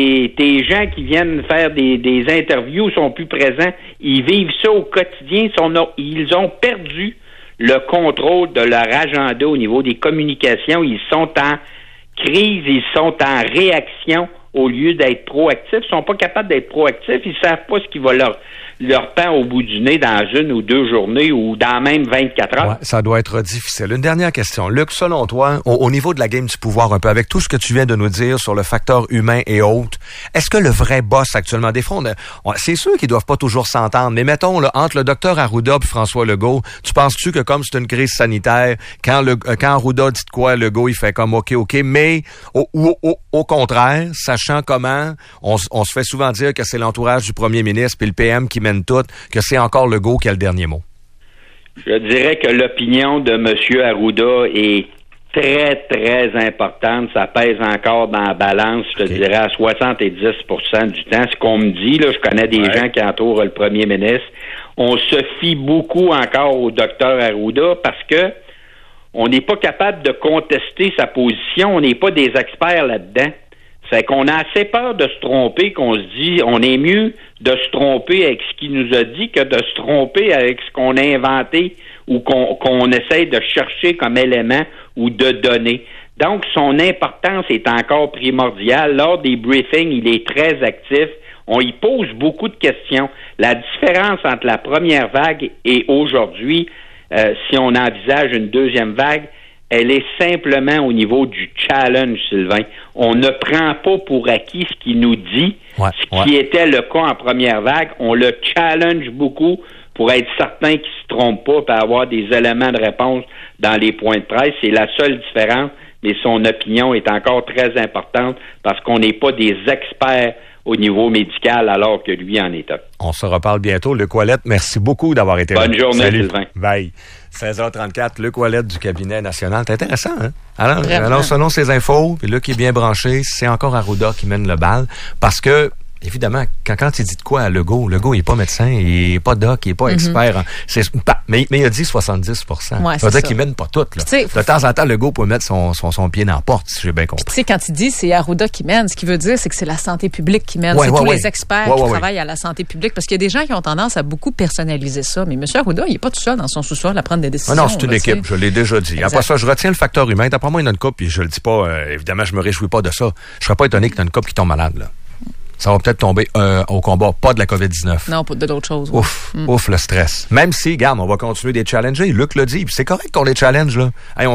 gens qui viennent faire des interviews sont plus présents. Ils vivent ça au quotidien. Ils ont perdu le contrôle de leur agenda au niveau des communications. Ils sont en crise, ils sont en réaction au lieu d'être proactifs. Ils sont pas capables d'être proactifs. Ils savent pas ce qui va leur pend au bout du nez dans 1 ou 2 journées ou dans même 24 heures.
Ouais, ça doit être difficile. Une dernière question. Luc, selon toi, au niveau de la game du pouvoir, un peu, avec tout ce que tu viens de nous dire sur le facteur humain et autres, est-ce que le vrai boss actuellement, des fois, c'est sûr qu'ils doivent pas toujours s'entendre, mais mettons, là, entre le docteur Arruda et François Legault, tu penses-tu que comme c'est une crise sanitaire, quand Arruda dit de quoi, Legault, il fait comme OK, mais au contraire, sachant comment on se fait souvent dire que c'est l'entourage du premier ministre puis le PM qui mène tout, que c'est encore Legault qui a le dernier mot?
Je dirais que l'opinion de M. Arruda est très, très importante. Ça pèse encore dans la balance, je te dirais, à 70% du temps. Ce qu'on me dit, là, je connais des gens qui entourent le premier ministre. On se fie beaucoup encore au docteur Arruda parce que on n'est pas capable de contester sa position. On n'est pas des experts là-dedans. C'est qu'on a assez peur de se tromper qu'on se dit on est mieux de se tromper avec ce qu'il nous a dit que de se tromper avec ce qu'on a inventé ou qu'on essaye de chercher comme élément ou de donner. Donc, son importance est encore primordiale. Lors des briefings, il est très actif. On y pose beaucoup de questions. La différence entre la première vague et aujourd'hui, si on envisage une deuxième vague, elle est simplement au niveau du challenge, Sylvain. On ne prend pas pour acquis ce qu'il nous dit, ce qui était le cas en première vague. On le challenge beaucoup pour être certain qu'il ne se trompe pas et avoir des éléments de réponse dans les points de presse. C'est la seule différence, mais son opinion est encore très importante parce qu'on n'est pas des experts au niveau médical alors que lui en est un.
On se reparle bientôt. Luc Ouellette, merci beaucoup d'avoir été là.
Bonne journée,
Salut. Sylvain. Bye. 16h34, Luc Ouellette du cabinet national. C'est intéressant, hein? Alors, selon ces infos, puis Luc est bien branché, c'est encore Arruda qui mène le bal parce que évidemment, quand il dit de quoi à Legault, il est pas médecin, il est pas doc, il est pas expert. Mais il a dit 70%.
Ouais,
ça veut dire qu'il mène pas tout. Là. De temps en temps, Legault peut mettre son pied dans la porte, si j'ai bien compris.
Tu sais, quand il dit c'est Arruda qui mène, ce qu'il veut dire, c'est que c'est la santé publique qui mène. C'est tous les experts qui travaillent à la santé publique. Parce qu'il y a des gens qui ont tendance à beaucoup personnaliser ça. Mais M. Arruda, il est pas tout seul dans son sous-sol à prendre des décisions.
Non, c'est une équipe, je l'ai déjà dit. Après ça, je retiens le facteur humain. D'après moi, il y en a une couple, puis je le dis pas, évidemment, je me réjouis pas de ça. Je serais pas étonné qu'il y ait une couple qui tombe malade, là. Ça va peut-être tomber au combat, pas de la COVID-19.
Non, pas d'autres choses.
Ouf, le stress. Même si, regarde, on va continuer de les challenger. Luc l'a dit, puis c'est correct qu'on les challenge, là. Hey,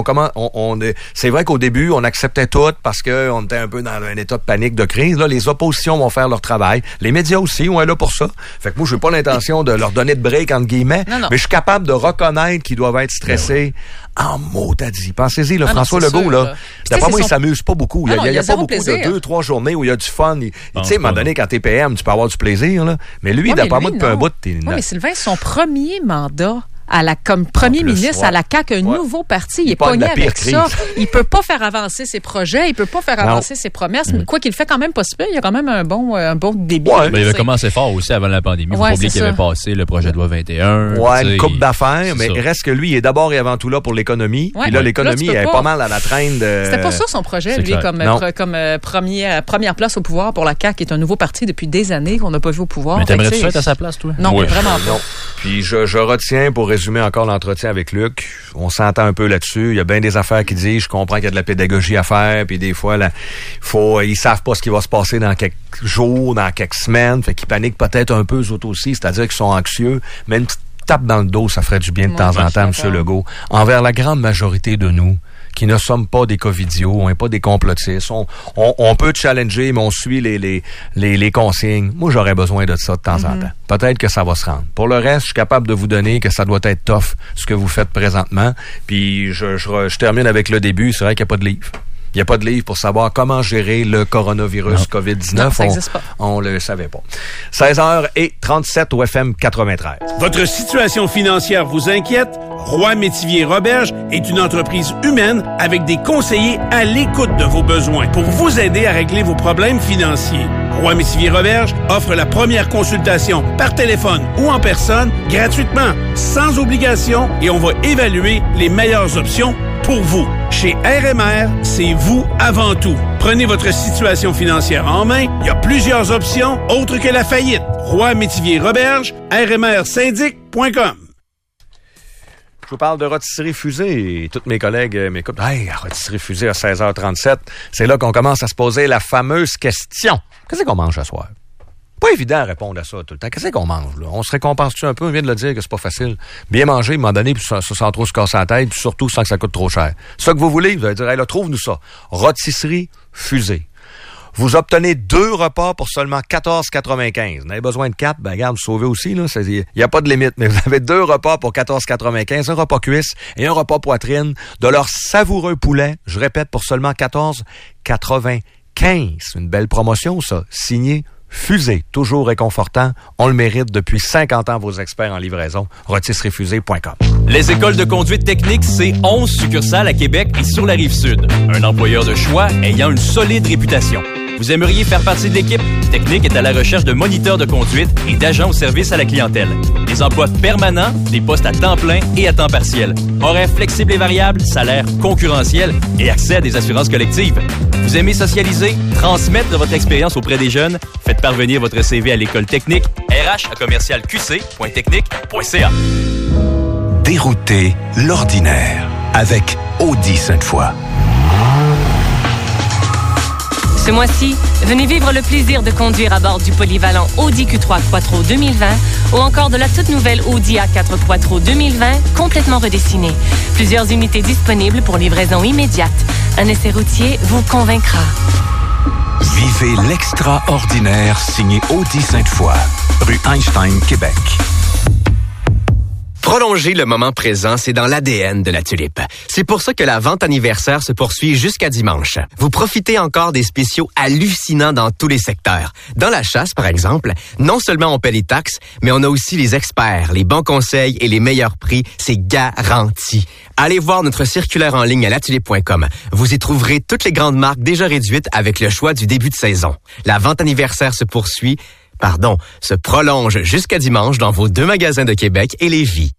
c'est vrai qu'au début, on acceptait tout parce qu'on était un peu dans un état de panique, de crise. Là, les oppositions vont faire leur travail. Les médias aussi, on est là pour ça. Fait que moi, j'ai pas l'intention de leur donner de break, entre guillemets. Non. Mais je suis capable de reconnaître qu'ils doivent être stressés. En mot, t'as dit. Pensez-y, là, François Legault, là. D'après moi, il s'amuse pas beaucoup. Il y a pas beaucoup de 2-3 journées où il y a du fun. Tu sais, à un moment donné, quand t'es PM, tu peux avoir du plaisir, là. Mais lui, d'après moi, depuis un bout, t'es...
Oui, mais Sylvain, son premier mandat comme premier ministre à la CAQ, un nouveau parti, il est pogné avec ça. Il peut pas faire avancer ses projets, il peut pas faire avancer ses promesses, mais quoi qu'il fait quand même pas si peu, il y a quand même un bon débit.
Mais il avait commencé fort aussi avant la pandémie. Faut pas oublier qu'il avait passé le projet de loi 21.
Une coupe d'affaires, mais reste que lui, il est d'abord et avant tout là pour l'économie. Puis là, l'économie est pas mal à la traîne de...
C'était pas ça son projet, lui, comme première place au pouvoir pour la CAQ, qui est un nouveau parti depuis des années qu'on n'a pas vu au pouvoir.
Mais t'aimerais-tu être à sa place, toi?
Non, vraiment pas.
Puis je retiens, pour résumer encore l'entretien avec Luc, on s'entend un peu là-dessus. Il y a bien des affaires qui disent, je comprends qu'il y a de la pédagogie à faire, puis des fois, ils savent pas ce qui va se passer dans quelques jours, dans quelques semaines, fait qu'ils paniquent peut-être un peu eux autres aussi, c'est-à-dire qu'ils sont anxieux, mais une petite tape dans le dos, ça ferait du bien de temps en temps, M. Legault, envers la grande majorité de nous, qui ne sommes pas des covidios, on n'est pas des complotistes. On peut challenger, mais on suit les consignes. Moi, j'aurais besoin de ça de temps en temps. Peut-être que ça va se rendre. Pour le reste, je suis capable de vous donner que ça doit être tough, ce que vous faites présentement. Puis, je termine avec le début. C'est vrai qu'il n'y a pas de livre. Il n'y a pas de livre pour savoir comment gérer le coronavirus COVID-19.
Non, ça n'existe pas.
On le savait pas. 16h37 au FM 93.
Votre situation financière vous inquiète? Roy Métivier Roberge est une entreprise humaine avec des conseillers à l'écoute de vos besoins pour vous aider à régler vos problèmes financiers. Roy Métivier Roberge offre la première consultation par téléphone ou en personne gratuitement, sans obligation, et on va évaluer les meilleures options pour vous. Chez RMR, c'est vous avant tout. Prenez votre situation financière en main. Il y a plusieurs options autres que la faillite. Roy Métivier Roberge, rmrsyndic.com.
Je vous parle de rôtisserie fusée et tous mes collègues m'écoutent. Hey, rôtisserie fusée à 16h37. C'est là qu'on commence à se poser la fameuse question. Qu'est-ce qu'on mange ce soir? Pas évident à répondre à ça tout le temps. Qu'est-ce qu'on mange, là? On se récompense-tu un peu? On vient de le dire que c'est pas facile. Bien manger, à un moment donné, puis sans trop se casser la tête, puis surtout sans que ça coûte trop cher. C'est ça que vous voulez? Vous allez dire, hey, là, trouve-nous ça. Rôtisserie fusée. Vous obtenez 2 repas pour seulement 14,95. Vous en avez besoin de 4, ben regarde, vous sauvez aussi, là. Il n'y a pas de limite, mais vous avez 2 repas pour 14,95. Un repas cuisse et un repas poitrine de leur savoureux poulet. Je répète, pour seulement 14,95. Une belle promotion, ça. Signé Fusée, toujours réconfortant. On le mérite depuis 50 ans, vos experts en livraison. rotisseriefusée.com.
Les écoles de conduite technique, c'est 11 succursales à Québec et sur la Rive-Sud. Un employeur de choix ayant une solide réputation. Vous aimeriez faire partie de l'équipe? Technique est à la recherche de moniteurs de conduite et d'agents au service à la clientèle. Des emplois permanents, des postes à temps plein et à temps partiel. Horaires flexibles et variables, salaire concurrentiel et accès à des assurances collectives. Vous aimez socialiser, transmettre votre expérience auprès des jeunes? Faites parvenir votre CV à l'école technique rh@commercialqc.technique.ca.
Dérouter l'ordinaire avec Audi Sainte-Foy.
Ce mois-ci, venez vivre le plaisir de conduire à bord du polyvalent Audi Q3 Quattro 2020 ou encore de la toute nouvelle Audi A4 Quattro 2020 complètement redessinée. Plusieurs unités disponibles pour livraison immédiate. Un essai routier vous convaincra.
Vivez l'extraordinaire signé Audi Sainte-Foy, rue Einstein, Québec.
Prolonger le moment présent, c'est dans l'ADN de la Tulipe. C'est pour ça que la vente anniversaire se poursuit jusqu'à dimanche. Vous profitez encore des spéciaux hallucinants dans tous les secteurs. Dans la chasse, par exemple, non seulement on paie les taxes, mais on a aussi les experts, les bons conseils et les meilleurs prix. C'est garanti. Allez voir notre circulaire en ligne à latulipe.com. Vous y trouverez toutes les grandes marques déjà réduites avec le choix du début de saison. La vente anniversaire se prolonge jusqu'à dimanche dans vos 2 magasins de Québec et Lévis.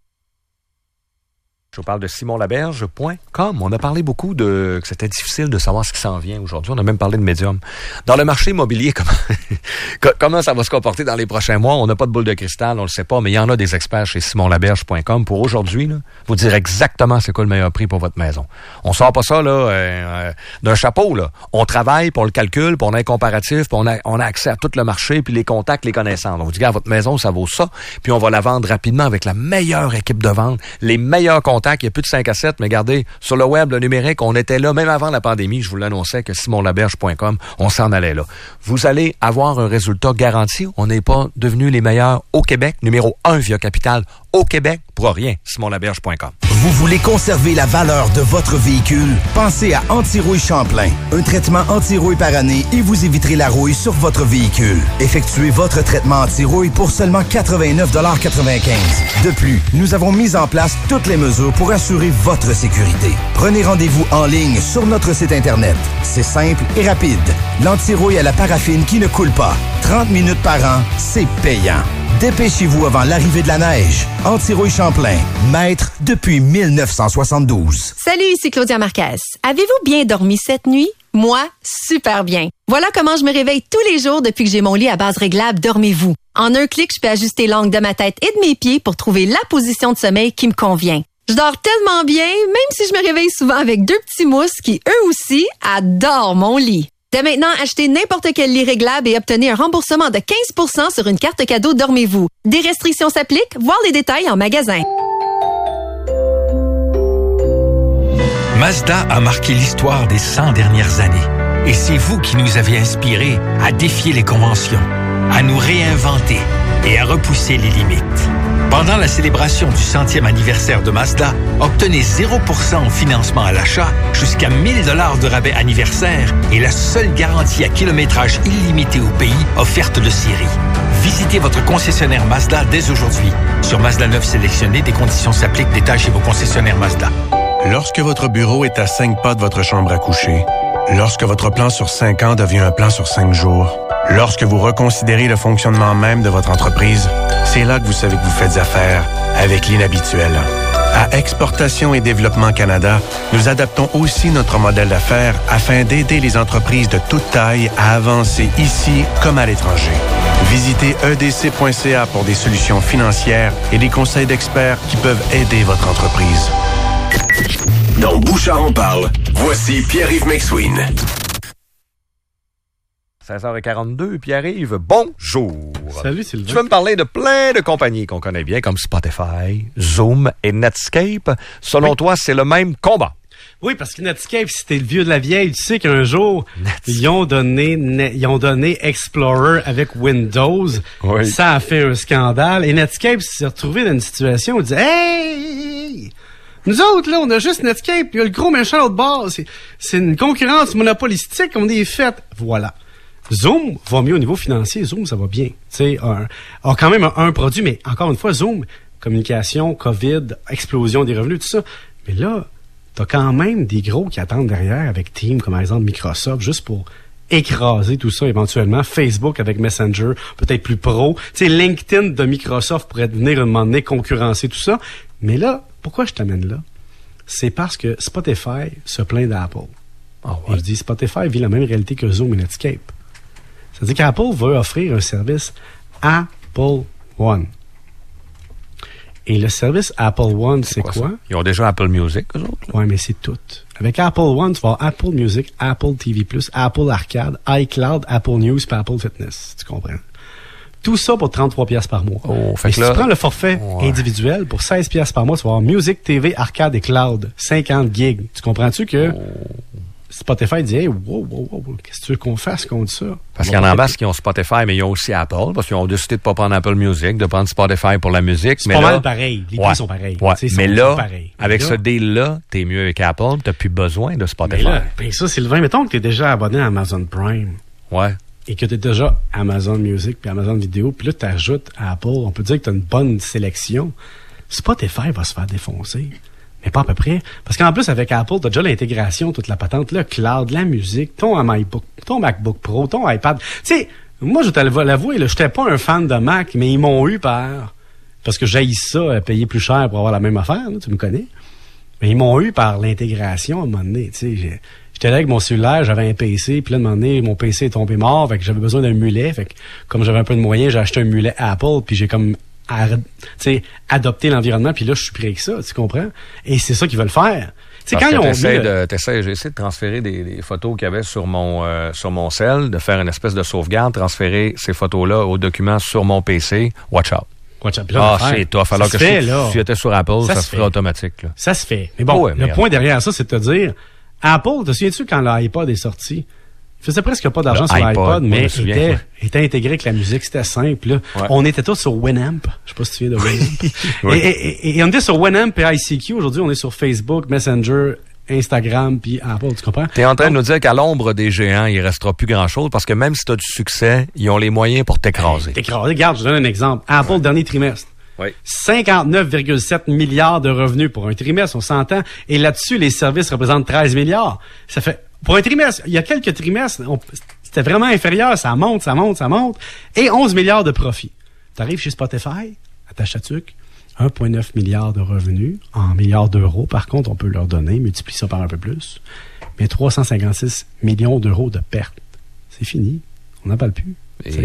Je vous parle de simonlaberge.com. On a parlé beaucoup que c'était difficile de savoir ce qui s'en vient aujourd'hui. On a même parlé de médium. Dans le marché immobilier, comment ça va se comporter dans les prochains mois? On n'a pas de boule de cristal, on le sait pas, mais il y en a des experts chez simonlaberge.com pour aujourd'hui, là, vous dire exactement c'est quoi le meilleur prix pour votre maison. On sort pas ça là d'un chapeau, là. On travaille, puis on le calcule, puis on a un comparatif, puis on a accès à tout le marché, puis les contacts, les connaissances. On vous dit, regarde, votre maison, ça vaut ça, puis on va la vendre rapidement avec la meilleure équipe de vente, les meilleurs contacts. Il y a plus de 5 à 7, mais regardez, sur le web, le numérique, on était là, même avant la pandémie, je vous l'annonçais que simonlaberge.com, on s'en allait là. Vous allez avoir un résultat garanti. On n'est pas devenus les meilleurs au Québec, numéro 1 via Capital au Québec, pour rien, simonlaberge.com.
Vous voulez conserver la valeur de votre véhicule? Pensez à Anti-Rouille Champlain. Un traitement anti-rouille par année et vous éviterez la rouille sur votre véhicule. Effectuez votre traitement anti-rouille pour seulement 89,95 $. De plus, nous avons mis en place toutes les mesures pour assurer votre sécurité. Prenez rendez-vous en ligne sur notre site Internet. C'est simple et rapide. L'anti-rouille à la paraffine qui ne coule pas. 30 minutes par an, c'est payant. Dépêchez-vous avant l'arrivée de la neige. Anti-Rouille Champlain, maître depuis 1972.
Salut, ici Claudia Marquez. Avez-vous bien dormi cette nuit? Moi, super bien. Voilà comment je me réveille tous les jours depuis que j'ai mon lit à base réglable Dormez-vous. En un clic, je peux ajuster l'angle de ma tête et de mes pieds pour trouver la position de sommeil qui me convient. Je dors tellement bien, même si je me réveille souvent avec 2 petits mousses qui, eux aussi, adorent mon lit. Dès maintenant, achetez n'importe quel lit réglable et obtenez un remboursement de 15% sur une carte cadeau Dormez-vous. Des restrictions s'appliquent, voir les détails en magasin.
Mazda a marqué l'histoire des 100 dernières années. Et c'est vous qui nous avez inspirés à défier les conventions, à nous réinventer et à repousser les limites. Pendant la célébration du 100e anniversaire de Mazda, obtenez 0% en financement à l'achat, jusqu'à 1 000 $ de rabais anniversaire et la seule garantie à kilométrage illimité au pays offerte de série. Visitez votre concessionnaire Mazda dès aujourd'hui. Sur Mazda 9 sélectionné, des conditions s'appliquent. Détails chez vos concessionnaires Mazda.
Lorsque votre bureau est à 5 pas de votre chambre à coucher, lorsque votre plan sur 5 ans devient un plan sur 5 jours, lorsque vous reconsidérez le fonctionnement même de votre entreprise, c'est là que vous savez que vous faites affaire avec l'inhabituel. À Exportation et Développement Canada, nous adaptons aussi notre modèle d'affaires afin d'aider les entreprises de toute taille à avancer ici comme à l'étranger. Visitez edc.ca pour des solutions financières et des conseils d'experts qui peuvent aider votre entreprise.
Dans Bouchard en parle, voici Pierre-Yves McSween.
16h42, Pierre-Yves, bonjour.
Salut Sylvain.
Tu veux me parler de plein de compagnies qu'on connaît bien, comme Spotify, Zoom et Netscape. Selon toi, c'est le même combat.
Oui, parce que Netscape, si t'es le vieux de la vieille, tu sais qu'un jour, ils ont donné Explorer avec Windows. Oui. Ça a fait un scandale. Et Netscape s'est retrouvé dans une situation où il dit « Hey! Nous autres, là, on a juste Netscape, il y a le gros méchant l'autre bord. C'est une concurrence monopolistique, on est fait. » Voilà. Zoom va mieux au niveau financier. Zoom, ça va bien. Tu sais, a quand même un produit, mais encore une fois, Zoom, communication, COVID, explosion des revenus, tout ça. Mais là, t'as quand même des gros qui attendent derrière avec Teams, comme par exemple Microsoft, juste pour écraser tout ça éventuellement. Facebook avec Messenger, peut-être plus pro. Tu sais, LinkedIn de Microsoft pourrait venir un moment donné concurrencer tout ça. Mais là, pourquoi je t'amène là? C'est parce que Spotify se plaint d'Apple. Et je dis, Spotify vit la même réalité que Zoom et Netscape. C'est-à-dire qu'Apple veut offrir un service Apple One. Et le service Apple One, c'est quoi?
Ils ont déjà Apple Music, eux autres?
Oui, mais c'est tout. Avec Apple One, tu vas avoir Apple Music, Apple TV+, Apple Arcade, iCloud, Apple News et Apple Fitness. Tu comprends? Tout ça pour 33$ par mois. Mais si tu prends le forfait individuel, pour 16$ par mois, tu vas avoir Music, TV, Arcade et Cloud. 50 gigs. Tu comprends-tu que Spotify dit, hey, wow, qu'est-ce que tu veux qu'on fasse contre ça?
Parce qu'il y en a en masse qui ont Spotify, mais ils ont aussi Apple, parce qu'ils ont décidé de ne pas prendre Apple Music, de prendre Spotify pour la musique.
C'est pas mal pareil. Les prix sont pareils.
Ouais. Mais là, avec ce deal-là, t'es mieux avec Apple, t'as plus besoin de Spotify.
Mais là, ça, Sylvain, mettons que t'es déjà abonné à Amazon Prime.
Ouais.
Et que t'es déjà Amazon Music puis Amazon Vidéo, puis là, t'ajoutes Apple, on peut dire que t'as une bonne sélection. Spotify va se faire défoncer. Mais pas à peu près. Parce qu'en plus, avec Apple, t'as déjà l'intégration, toute la patente, le cloud, la musique, ton MacBook, ton MacBook Pro, ton iPad. Tu sais, moi, je te l'avouer, là, j'étais pas un fan de Mac, mais ils m'ont eu parce que j'haïs ça, payer plus cher pour avoir la même affaire, là, tu me connais. Mais ils m'ont eu par l'intégration à un moment donné. Tu sais, j'étais là avec mon cellulaire, j'avais un PC, puis là, à un moment donné, mon PC est tombé mort, fait que j'avais besoin d'un mulet. Fait que, comme j'avais un peu de moyens, j'ai acheté un mulet Apple, puis j'ai comme adopter l'environnement, puis là, je suis prêt avec ça, tu comprends? Et c'est ça qu'ils veulent faire. C'est quand ils ont
j'ai essayé de transférer des photos qu'il y avait sur mon cell, de faire une espèce de sauvegarde, transférer ces photos-là aux documents sur mon PC. Watch out. C'est tough. Alors que si tu étais sur Apple, ça se ferait automatique. Là.
Ça se fait. Mais bon, le point derrière ça, c'est de te dire, Apple, te souviens-tu quand l'iPod est sorti? Il faisait presque pas d'argent sur l'iPod, mais était intégré avec la musique, c'était simple. Là. Ouais. On était tous sur Winamp. Je sais pas si tu viens de Winamp. Et on était sur Winamp et ICQ. Aujourd'hui, on est sur Facebook, Messenger, Instagram, puis Apple, tu comprends?
T'es en train de nous dire qu'à l'ombre des géants, il restera plus grand-chose, parce que même si t'as du succès, ils ont les moyens pour t'écraser.
Regarde, je donne un exemple. Apple, dernier trimestre.
Oui.
59,7 milliards de revenus pour un trimestre, on s'entend. Et là-dessus, les services représentent 13 milliards. Ça fait... Pour un trimestre, il y a quelques trimestres, c'était vraiment inférieur, ça monte. Et 11 milliards de profit. Tu arrives chez Spotify, attache à tuque, 1,9 milliard de revenus, en milliards d'euros. Par contre, on peut leur donner, multiplie ça par un peu plus. Mais 356 millions d'euros de pertes. C'est fini. On n'en parle plus.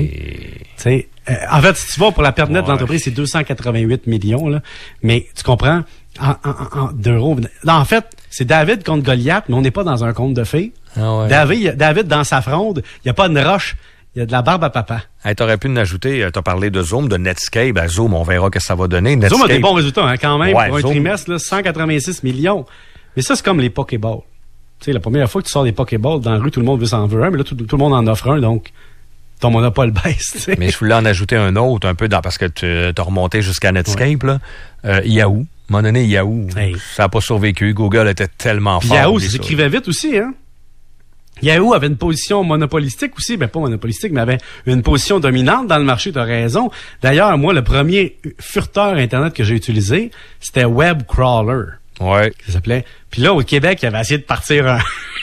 En fait, si tu vas pour la perte nette de l'entreprise, c'est 288 millions, là. Mais tu comprends, d'euros. Non, en fait, c'est David contre Goliath, mais on n'est pas dans un conte de fées.
Ah ouais.
David, dans sa fronde, il n'y a pas une roche, il y a de la barbe à papa.
Hey, t'aurais pu nous ajouter, t'as parlé de Zoom, de Netscape. Ben, Zoom, on verra ce que ça va donner. Netscape,
Zoom a des bons résultats, hein, quand même, pour un
Zoom,
trimestre, là, 186 millions. Mais ça, c'est comme les Pokéballs. Tu sais, la première fois que tu sors des Pokéballs dans la rue, tout le monde s'en veut un, mais là, tout le monde en offre un, donc ton monopole baisse. T'sais.
Mais je voulais en ajouter un autre, un peu, parce que tu as remonté jusqu'à Netscape, là. Yahoo. À un moment donné, Yahoo, ça n'a pas survécu. Google était tellement fort.
Yahoo, ça s'écrivait vite aussi, hein? Yahoo avait une position monopolistique aussi, ben pas monopolistique, mais avait une position dominante dans le marché, tu as raison. D'ailleurs, moi, le premier furteur Internet que j'ai utilisé, c'était Webcrawler.
Ouais.
Ça s'appelait. Puis là, au Québec, il avait essayé de partir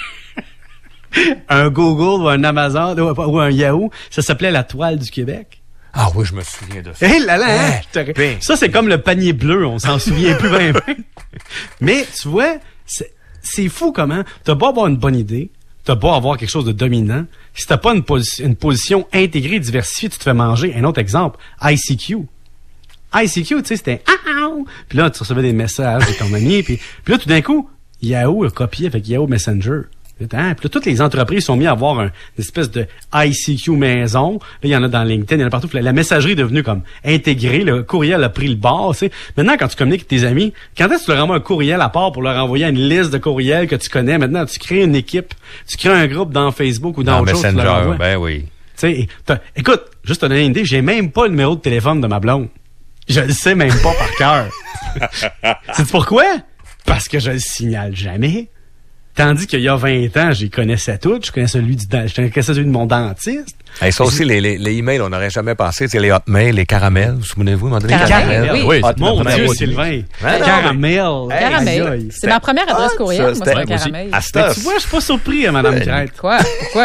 un Google ou un Amazon ou un Yahoo. Ça s'appelait la Toile du Québec.
Ah oui, je me souviens de ça.
Hé là là, ça, c'est comme le panier bleu, on s'en souvient plus bien. Mais, tu vois, c'est fou comment, t'as beau avoir une bonne idée, t'as beau avoir quelque chose de dominant, si t'as pas une position intégrée, diversifiée, tu te fais manger. Un autre exemple, ICQ. ICQ, tu sais, c'était « Puis là, tu recevais des messages de ton ami, puis là, tout d'un coup, Yahoo a copié avec Yahoo Messenger. Puis là, toutes les entreprises sont mises à avoir une espèce de ICQ maison. Là, il y en a dans LinkedIn, il y en a partout. La messagerie est devenue comme intégrée. Le courriel a pris le bord. Tu sais. Maintenant, quand tu communiques avec tes amis, quand est-ce que tu leur envoies un courriel à part pour leur envoyer une liste de courriels que tu connais? Maintenant, tu crées une équipe. Tu crées un groupe dans Facebook ou dans autre chose.
Messenger, ben oui.
Tu sais, écoute, juste te donner une idée, j'ai même pas le numéro de téléphone de ma blonde. Je le sais même pas par cœur. C'est pourquoi? Parce que je le signale jamais. Tandis qu'il y a 20 ans, j'y connaissais toutes. Je connaissais celui de mon dentiste.
Et ça aussi, les emails, on n'aurait jamais pensé. C'est les hotmails, les caramels. Vous souvenez-vous,
caramel,
oui. Mon Dieu, Sylvain. Caramel.
Caramel. C'est ma première adresse courriel, moi, c'est un caramel.
Tu vois, je suis pas surpris, Mme Crête.
Quoi?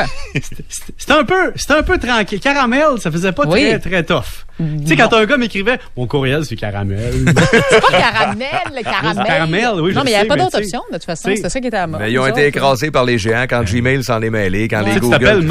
C'était un peu tranquille. Caramel, ça faisait pas très tough. Tu sais, quand un gars m'écrivait, mon courriel, c'est caramel.
C'est pas caramel, le caramel.
Caramel, oui,
non, mais il n'y avait pas d'autre option, de toute façon. C'était ça qui était à mode.
Mais ils ont été écrasés par les géants quand Gmail s'en est mêlé, quand les Google...
Tu t'appelles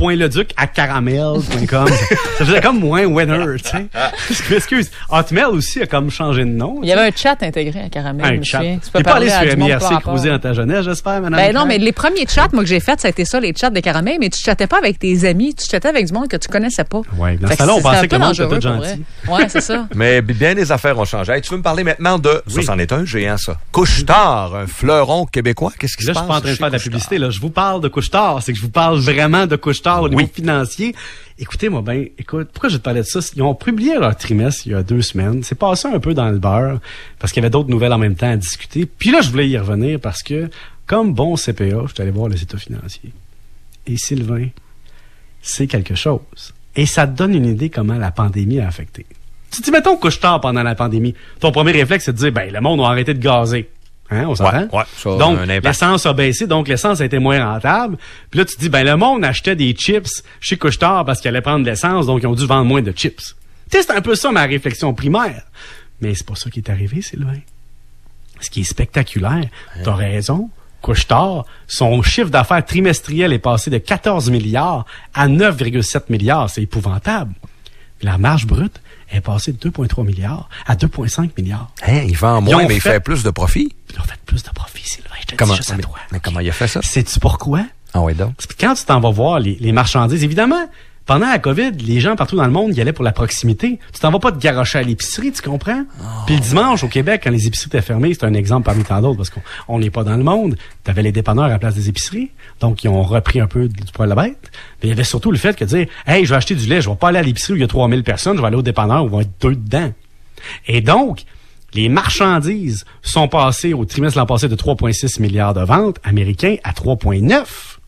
marco.leduc@caramel.com. Ça faisait comme moins winner, tu sais. Excuse. Hotmail aussi a comme changé de nom.
Il y avait un chat intégré à Caramel.
Un chat. T'es pas allé sur MIRC cruiser dans ta jeunesse, j'espère, madame?
Ben non, mais les premiers chats, moi, que j'ai fait, ça a été ça, les chats de Caramel, mais tu chattais pas avec tes amis, tu chattais avec du monde que tu connaissais pas.
Ouais, dans ce temps-là, on pensait que le monde était tout gentil.
Ouais, c'est ça.
Mais bien des affaires ont changé. Hey, tu veux me parler maintenant de... Ça, c'en est un géant, ça. Couche-Tard, un fleuron québécois. Qu'est-ce qui se passe?
Là, je suis pas en train de faire de la publicité. Là. Je vous parle de Couche-Tard. C'est que je vous parle vraiment de Couche-Tard au niveau financier. Écoutez-moi bien. Écoute, pourquoi je te parlais de ça? Ils ont publié leur trimestre il y a 2 semaines. C'est passé un peu dans le beurre parce qu'il y avait d'autres nouvelles en même temps à discuter. Puis là, je voulais y revenir parce que, comme bon CPA, je suis allé voir les états financiers. Et Sylvain, c'est quelque chose. Et ça te donne une idée comment la pandémie a affecté. Si tu mettons Couche-Tard pendant la pandémie, ton premier réflexe, c'est de dire, ben, le monde a arrêté de gazer. Hein, on s'entend?
Ouais, ça
donc, l'essence a baissé, donc l'essence a été moins rentable. Puis là, tu te dis, ben, le monde achetait des chips chez Couche-Tard parce qu'il allait prendre de l'essence, donc ils ont dû vendre moins de chips. Tu sais, c'est un peu ça ma réflexion primaire. Mais c'est pas ça qui est arrivé, Sylvain. Ce qui est spectaculaire, t'as raison, Couche-Tard, son chiffre d'affaires trimestriel est passé de 14 milliards à 9,7 milliards. C'est épouvantable. La marge brute est passée de 2,3 milliards à 2,5 milliards.
Hein, il vend moins, mais il fait plus de profit.
Ils ont fait plus de profit, Sylvain. Je te
dis
juste à toi.
Mais comment il a fait ça?
Sais-tu pourquoi?
Ah oui, donc.
Parce que quand tu t'en vas voir les marchandises, évidemment, pendant la COVID, les gens partout dans le monde y allaient pour la proximité. Tu t'en vas pas te garrocher à l'épicerie, tu comprends? Puis le dimanche, au Québec, quand les épiceries étaient fermées, c'est un exemple parmi tant d'autres, parce qu'on n'est pas dans le monde. T'avais les dépanneurs à la place des épiceries. Donc, ils ont repris un peu du poil à la bête. Mais il y avait surtout le fait que dire, hey, je vais acheter du lait, je vais pas aller à l'épicerie où il y a 3000 personnes, je vais aller au dépanneur où il va être 2 dedans. Et donc, les marchandises sont passées au trimestre l'an passé de 3,6 milliards de ventes américains à 3,9.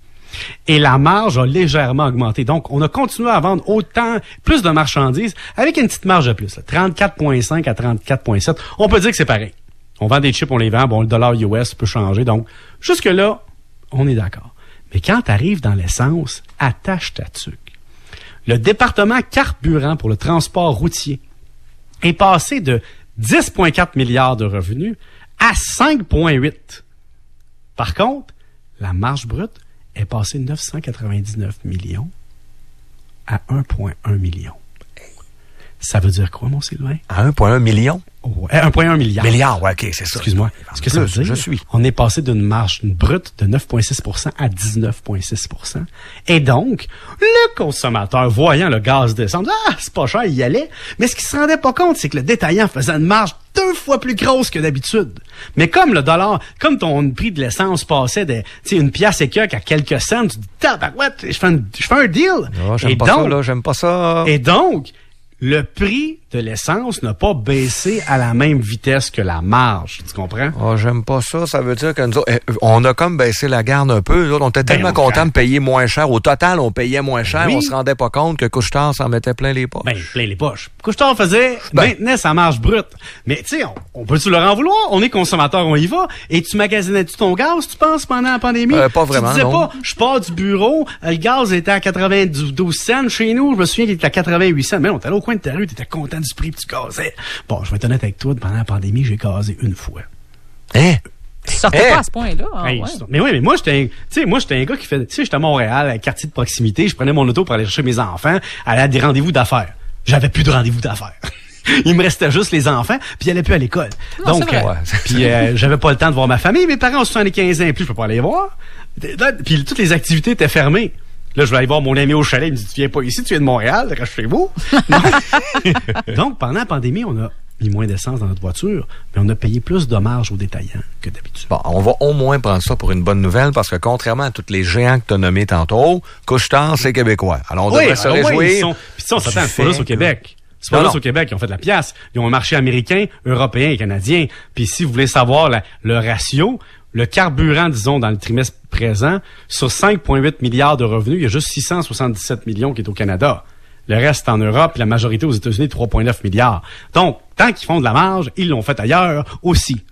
Et la marge a légèrement augmenté. Donc, on a continué à vendre plus de marchandises avec une petite marge de plus. Là, 34,5 à 34,7. On peut dire que c'est pareil. On vend des chips, on les vend. Bon, le dollar US peut changer. Donc, jusque-là, on est d'accord. Mais quand tu arrives dans l'essence, attache ta tuque. Le département carburant pour le transport routier est passé de 10,4 milliards de revenus à 5,8. Par contre, la marge brute est passée de 999 millions à 1,1 million. Ça veut dire quoi, mon Sylvain?
À 1,1 million?
Ouais, 1,1 milliard.
Milliard, ouais, OK, c'est ça.
Excuse-moi. Ce que ça veut dire,
je suis.
On est passé d'une marge brute de 9,6% à 19,6%. Et donc, le consommateur, voyant le gaz descendre, c'est pas cher, il y allait. Mais ce qu'il se rendait pas compte, c'est que le détaillant faisait une marge 2 fois plus grosse que d'habitude. Mais comme le dollar, comme ton prix de l'essence passait de, une pièce et quelques à quelques cents, tu te dis, tabarouette, je fais un deal.
Oh, j'aime pas ça, là, j'aime pas ça.
Et donc, le prix de l'essence n'a pas baissé à la même vitesse que la marge. Tu comprends?
Oh, j'aime pas ça. Ça veut dire que nous autres, on a comme baissé la garde un peu. Nous autres, on était tellement contents de payer moins cher. Au total, on payait moins cher. Oui. On se rendait pas compte que Couche-Tard s'en mettait plein les poches.
Ben, plein les poches. Couche-Tard maintenait sa marge brute. Mais, tu sais, on peut-tu leur en vouloir? On est consommateur, on y va. Et tu magasinais-tu ton gaz, tu penses, pendant la pandémie?
Pas vraiment,
tu disais
non.
pas, je pars du bureau, le gaz était à 92 cents. Chez nous, je me souviens qu'il était à 88 cents. Mais on était allé au coin de ta rue, t'étais content du prix que tu gazais. Bon, je vais être honnête avec toi, pendant la pandémie, j'ai gazé une fois.
Hein?
Tu sortais pas à ce point-là.
Hey,
ouais.
Mais oui, mais moi, j'étais un gars qui fait, tu sais, j'étais à Montréal, à quartier de proximité, je prenais mon auto pour aller chercher mes enfants, aller à des rendez-vous d'affaires. J'avais plus de rendez-vous d'affaires. Il me restait juste les enfants, puis ils allaient plus à l'école.
Non,
donc, puis j'avais pas le temps de voir ma famille. Mes parents ont 75 ans et plus, je peux pas aller les voir. Puis toutes les activités étaient fermées. Là, je vais aller voir mon ami au chalet. Il me dit, tu viens pas ici, tu viens de Montréal, reste chez vous. Donc, pendant la pandémie, on a mis moins d'essence dans notre voiture, mais on a payé plus de marge aux détaillants que d'habitude.
Bon, on va au moins prendre ça pour une bonne nouvelle, parce que contrairement à tous les géants que tu as nommés tantôt, Couche-Tard, c'est québécois. Alors, on devrait se réjouir.
Puis ça, on s'attend, c'est pas juste au Québec. C'est pas juste au Québec, ils ont fait de la pièce. Ils ont un marché américain, européen et canadien. Puis si vous voulez savoir le ratio, le carburant, disons, dans le trimestre présent, sur 5,8 milliards de revenus, il y a juste 677 millions qui est au Canada. Le reste en Europe, la majorité aux États-Unis, 3,9 milliards. Donc, tant qu'ils font de la marge, ils l'ont fait ailleurs aussi.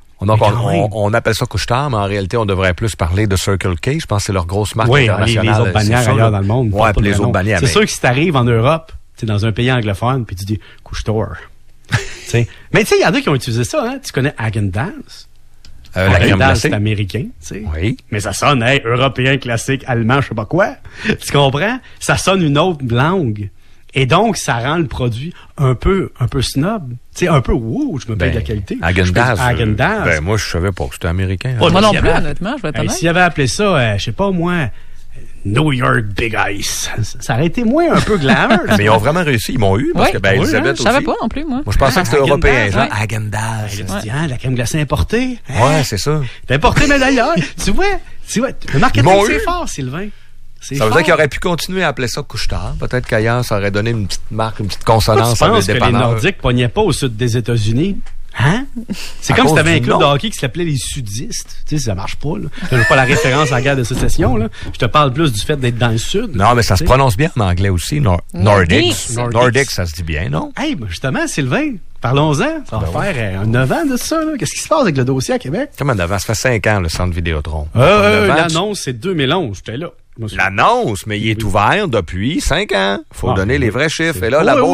On appelle ça couche-tard, mais en réalité, on devrait plus parler de Circle K. Je pense que c'est leur grosse marque internationale.
Oui, les autres bannières ailleurs dans le monde.
Ouais, puis les autres bannières.
C'est sûr que si t'arrives en Europe, t'es dans un pays anglophone, puis tu dis couche-tard. Mais tu sais, il y en a qui ont utilisé ça. Hein? Tu connais Häagen-Dazs?
La crème glacée.
C'est américain, tu sais.
Oui.
Mais ça sonne, européen, classique, allemand, je sais pas quoi. Tu comprends? Ça sonne une autre langue. Et donc, ça rend le produit un peu snob. Tu sais, un peu, je me paye de la qualité.
Häagen-Dazs. Moi, je savais pas que c'était américain.
Moi non plus, honnêtement, je vais être honnête.
S'il avait appelé ça, je sais pas moi, New York Big Ice, ça aurait été moins un peu glamour.
Mais ils ont vraiment réussi, ils m'ont eu. Parce que, Elisabeth
je savais pas non plus, moi.
Moi, je pensais que c'était européen, genre Häagen-Dazs.
La crème glacée importée.
Ouais, c'est ça.
T'es importé, mais d'ailleurs, tu vois, le marketing, c'est fort, Sylvain.
Ça veut dire qu'il aurait pu continuer à appeler ça couche-tard. Peut-être qu'ailleurs, ça aurait donné une petite marque, une petite consonance.
Tu penses que les Nordiques pognaient pas au sud des États-Unis? Hein? C'est comme si t'avais un club de hockey qui s'appelait les sudistes. Tu sais, ça marche pas, là. Je veux pas la référence à la guerre de sécession, là. Je te parle plus du fait d'être dans le sud.
Non, mais ça se prononce bien en anglais aussi. Nordics, ça se dit bien, non?
Hey, justement, Sylvain, parlons-en. Ça va faire 9 ans de ça, là. Qu'est-ce qui se passe avec le dossier à Québec?
Comment 9 ans? Ça fait 5 ans, le centre Vidéotron.
L'annonce, c'est 2011. J'étais là.
L'annonce, mais il est ouvert depuis 5 ans. Faut donner les vrais chiffres. Et là, Labo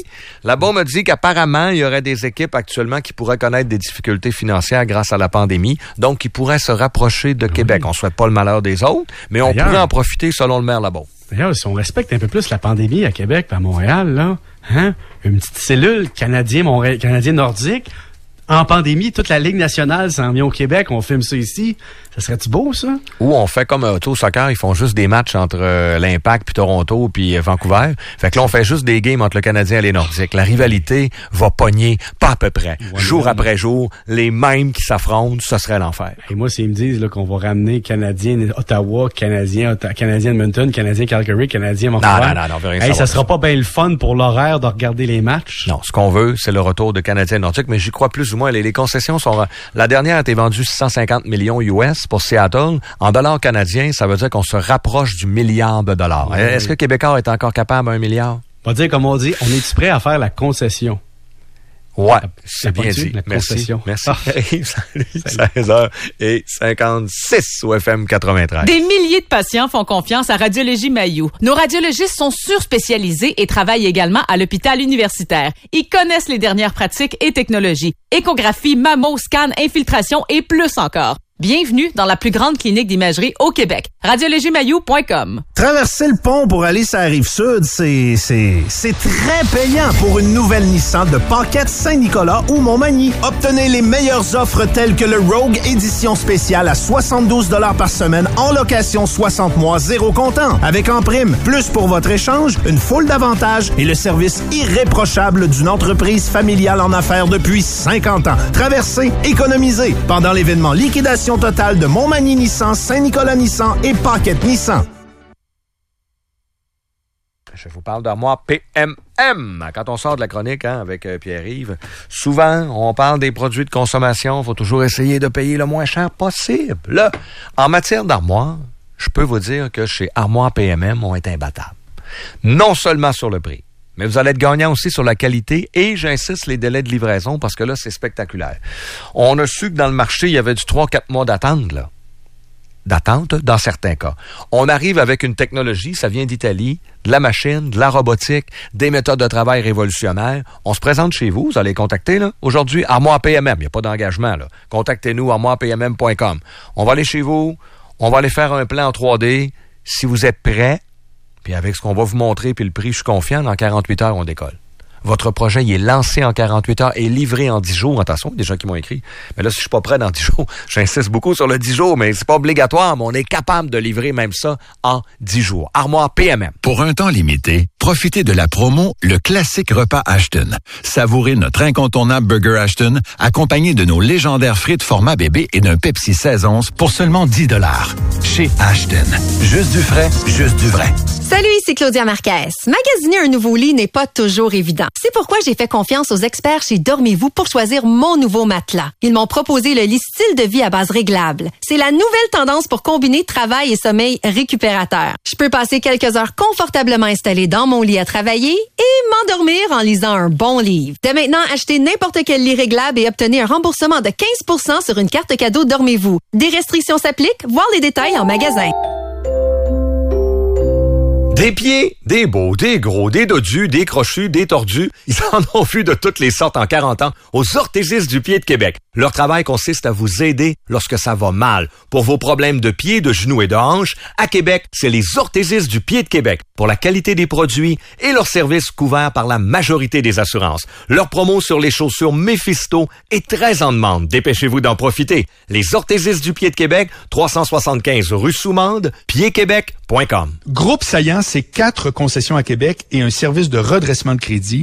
m'a dit qu'apparemment, il y aurait des équipes actuellement qui pourraient connaître des difficultés financières grâce à la pandémie. Donc, qui pourraient se rapprocher de Québec. On souhaite pas le malheur des autres, mais on pourrait en profiter selon le maire Labo.
D'ailleurs, si on respecte un peu plus la pandémie à Québec et à Montréal, là, hein, une petite cellule canadien nordique, en pandémie, toute la Ligue nationale s'en vient au Québec, on filme ça ici. Ça serait-tu beau, ça?
Ou on fait comme Auto Soccer, ils font juste des matchs entre l'Impact, puis Toronto, puis Vancouver. Fait que là, on fait juste des games entre le Canadien et les Nordiques. La rivalité va pogner, pas à peu près. Jour après jour, les mêmes qui s'affrontent, ça serait l'enfer.
Et moi, s'ils me disent là, qu'on va ramener Canadien Ottawa, Canadien Edmonton, Canadien Calgary, Canadien Vancouver... Non, ça sera pas bien le fun pour l'horaire de regarder les matchs.
Non, ce qu'on veut, c'est le retour de Canadien Nordique, mais j'y crois plus ou moins. Les concessions sont... La dernière a été vendue 650 millions US pour Seattle. En dollars canadiens, ça veut dire qu'on se rapproche du milliard de dollars. Oui. Est-ce que Québécois est encore capable d'un milliard?
On va dire, comme on dit, on est-tu prêt à faire la concession?
Ouais, c'est bien dit. Merci. Merci. 16h56 au FM 93.
Des milliers de patients font confiance à Radiologie Mailloux. Nos radiologistes sont surspécialisés et travaillent également à l'hôpital universitaire. Ils connaissent les dernières pratiques et technologies. Échographie, mammo, scan, infiltration et plus encore. Bienvenue dans la plus grande clinique d'imagerie au Québec. Radiologiemailloux.com.
Traverser le pont pour aller sur la Rive-Sud, c'est très payant pour une nouvelle Nissan de Paquette Saint-Nicolas ou Montmagny. Obtenez les meilleures offres telles que le Rogue édition spéciale à 72 $ par semaine en location 60 mois, 0 comptant. Avec en prime, plus pour votre échange, une foule d'avantages et le service irréprochable d'une entreprise familiale en affaires depuis 50 ans. Traversez, économisez pendant l'événement liquidation totale de Montmagny Nissan, Saint-Nicolas Nissan et Paquette Nissan.
Je vous parle d'armoire PMM. Quand on sort de la chronique avec Pierre-Yves, souvent, on parle des produits de consommation. Il faut toujours essayer de payer le moins cher possible. Là, en matière d'armoire, je peux vous dire que chez Armoire PMM, on est imbattable. Non seulement sur le prix, mais vous allez être gagnant aussi sur la qualité et, j'insiste, les délais de livraison parce que là, c'est spectaculaire. On a su que dans le marché, il y avait du 3-4 mois d'attente, là. D'attente, dans certains cas. On arrive avec une technologie, ça vient d'Italie, de la machine, de la robotique, des méthodes de travail révolutionnaires. On se présente chez vous, vous allez contacter, là. Aujourd'hui, Armoire PMM, il n'y a pas d'engagement, là. Contactez-nous, armoirepmm.com. On va aller chez vous, on va aller faire un plan en 3D. Si vous êtes prêts, puis avec ce qu'on va vous montrer, puis le prix, je suis confiant, dans 48 heures, on décolle. Votre projet, il est lancé en 48 heures et livré en 10 jours. Attention, il y a des gens qui m'ont écrit. Mais là, si je suis pas prêt dans 10 jours, j'insiste beaucoup sur le 10 jours, mais c'est pas obligatoire, mais on est capable de livrer même ça en 10 jours. Armoire PMM.
Pour un temps limité, profitez de la promo Le Classique Repas Ashton. Savourez notre incontournable Burger Ashton, accompagné de nos légendaires frites format bébé et d'un Pepsi 16 onces pour seulement 10 $. chez Ashton. Juste du frais, juste du vrai.
Salut, ici Claudia Marquez. Magasiner un nouveau lit n'est pas toujours évident. C'est pourquoi j'ai fait confiance aux experts chez Dormez-vous pour choisir mon nouveau matelas. Ils m'ont proposé le lit style de vie à base réglable. C'est la nouvelle tendance pour combiner travail et sommeil récupérateur. Je peux passer quelques heures confortablement installée dans mon lit à travailler et m'endormir en lisant un bon livre. Dès maintenant, achetez n'importe quel lit réglable et obtenez un remboursement de 15% sur une carte cadeau Dormez-vous. Des restrictions s'appliquent, voir les détails en magasin.
Des pieds, des beaux, des gros, des dodus, des crochus, des tordus, ils en ont vu de toutes les sortes en 40 ans aux orthésistes du pied de Québec. Leur travail consiste à vous aider lorsque ça va mal. Pour vos problèmes de pieds, de genoux et de hanches, à Québec, c'est les orthésistes du pied de Québec. Pour la qualité des produits et leur service couvert par la majorité des assurances. Leur promo sur les chaussures Mephisto est très en demande. Dépêchez-vous d'en profiter. Les orthésistes du pied de Québec, 375 rue Soumande, piedquebec.com.
Groupe Saillant, c'est 4 concessions à Québec et un service de redressement de crédit.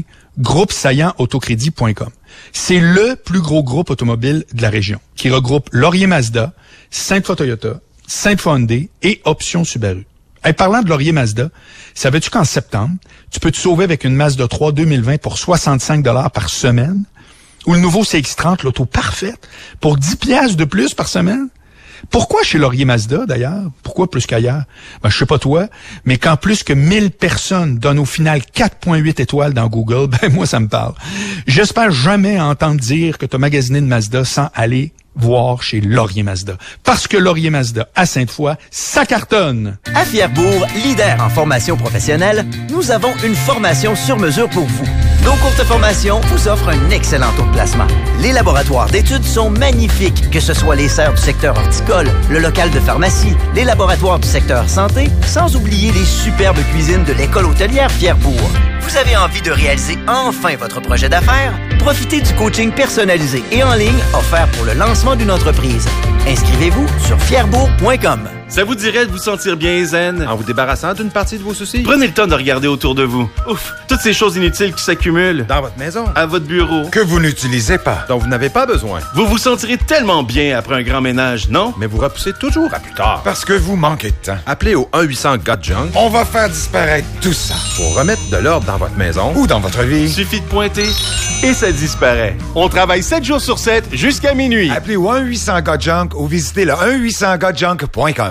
GroupeSaillantAutocrédit.com. C'est le plus gros groupe automobile de la région, qui regroupe Laurier Mazda, Sainte-Foy Toyota, Sainte-Foy Hyundai et Option Subaru. Hey, parlant de Laurier Mazda, savais-tu qu'en septembre, tu peux te sauver avec une Mazda 3 2020 pour 65 $ par semaine? Ou le nouveau CX-30, l'auto parfaite, pour 10 $ de plus par semaine? Pourquoi chez Laurier Mazda, d'ailleurs? Pourquoi plus qu'ailleurs? Ben, je sais pas toi, mais quand plus que 1000 personnes donnent au final 4.8 étoiles dans Google, ben moi, ça me parle. J'espère jamais entendre dire que tu as magasiné de Mazda sans aller voir chez Laurier Mazda. Parce que Laurier Mazda, à Sainte-Foy, ça cartonne!
À Fierbourg, leader en formation professionnelle, nous avons une formation sur mesure pour vous. Nos courtes formations vous offrent un excellent taux de placement. Les laboratoires d'études sont magnifiques, que ce soit les serres du secteur horticole, le local de pharmacie, les laboratoires du secteur santé, sans oublier les superbes cuisines de l'école hôtelière Fierbourg. Vous avez envie de réaliser enfin votre projet d'affaires? Profitez du coaching personnalisé et en ligne offert pour le lancement d'une entreprise. Inscrivez-vous sur fierbourg.com.
Ça vous dirait de vous sentir bien zen en vous débarrassant d'une partie de vos soucis? Prenez le temps de regarder autour de vous. Ouf, toutes ces choses inutiles qui s'accumulent. Dans votre maison, à votre bureau, que vous n'utilisez pas, dont vous n'avez pas besoin. Vous vous sentirez tellement bien après un grand ménage, non? Mais vous repoussez toujours à plus tard. Parce que vous manquez de temps. Appelez au 1-800-GOT-JUNK. On va faire disparaître tout ça pour remettre de l'ordre dans votre maison ou dans votre vie. Suffit de pointer et ça disparaît. On travaille 7 jours sur 7 jusqu'à minuit. Appelez au 1-800-GOT-JUNK ou visitez le 1-800-GOT-JUNK.com.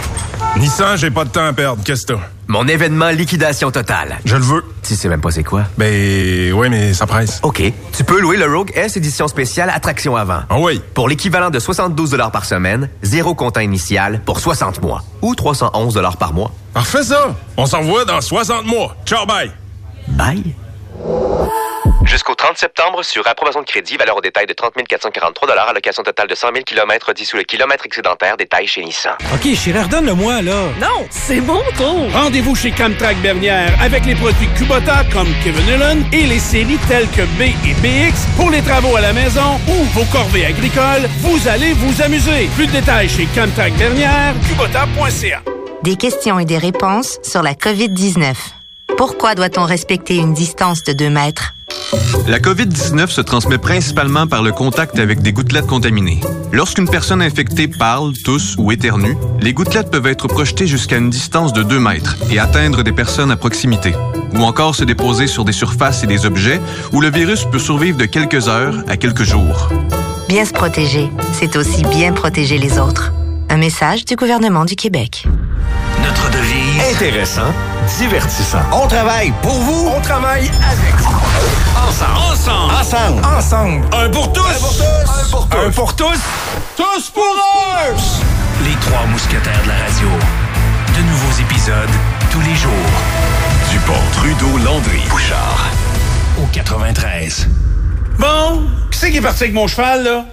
Nissan, j'ai pas de temps à perdre. Qu'est-ce que t'as?
Mon événement liquidation totale.
Je le veux.
Tu sais même pas c'est quoi?
Ben, oui, mais ça presse.
OK. Tu peux louer le Rogue S édition spéciale attraction avant.
Ah oui.
Pour l'équivalent de 72 $ par semaine, 0 comptant initial pour 60 mois. Ou 311 $ par mois.
Parfait ça. On s'en revoit dans 60 mois. Ciao, bye.
Bye.
Jusqu'au 30 septembre, sur approbation de crédit, valeur au détail de 30 443 $, allocation totale de 100 000 km dit sous le kilomètre excédentaire, détail chez Nissan.
OK, chérie, redonne-le-moi, là.
Non, c'est mon tour.
Rendez-vous chez Camtrac Bernière avec les produits Kubota comme Kevin Allen et les séries telles que B et BX pour les travaux à la maison ou vos corvées agricoles. Vous allez vous amuser. Plus de détails chez Camtrac Bernière, kubota.ca.
Des questions et des réponses sur la COVID-19. Pourquoi doit-on respecter une distance de 2 mètres?
La COVID-19 se transmet principalement par le contact avec des gouttelettes contaminées. Lorsqu'une personne infectée parle, tousse ou éternue, les gouttelettes peuvent être projetées jusqu'à une distance de 2 mètres et atteindre des personnes à proximité, ou encore se déposer sur des surfaces et des objets où le virus peut survivre de quelques heures à quelques jours.
Bien se protéger, c'est aussi bien protéger les autres. Un message du gouvernement du Québec.
Notre devise...
Intéressant, divertissant.
On travaille pour vous. On travaille avec vous. Ensemble. Ensemble. Ensemble. Un pour tous. Un pour tous. Un pour tous. Un pour tous. Tous pour un.
Les 3 mousquetaires de la radio. De nouveaux épisodes tous les jours.
Dupont, Trudeau, Landry, Bouchard.
Au 93.
Bon, qui c'est qui est parti avec mon cheval, là?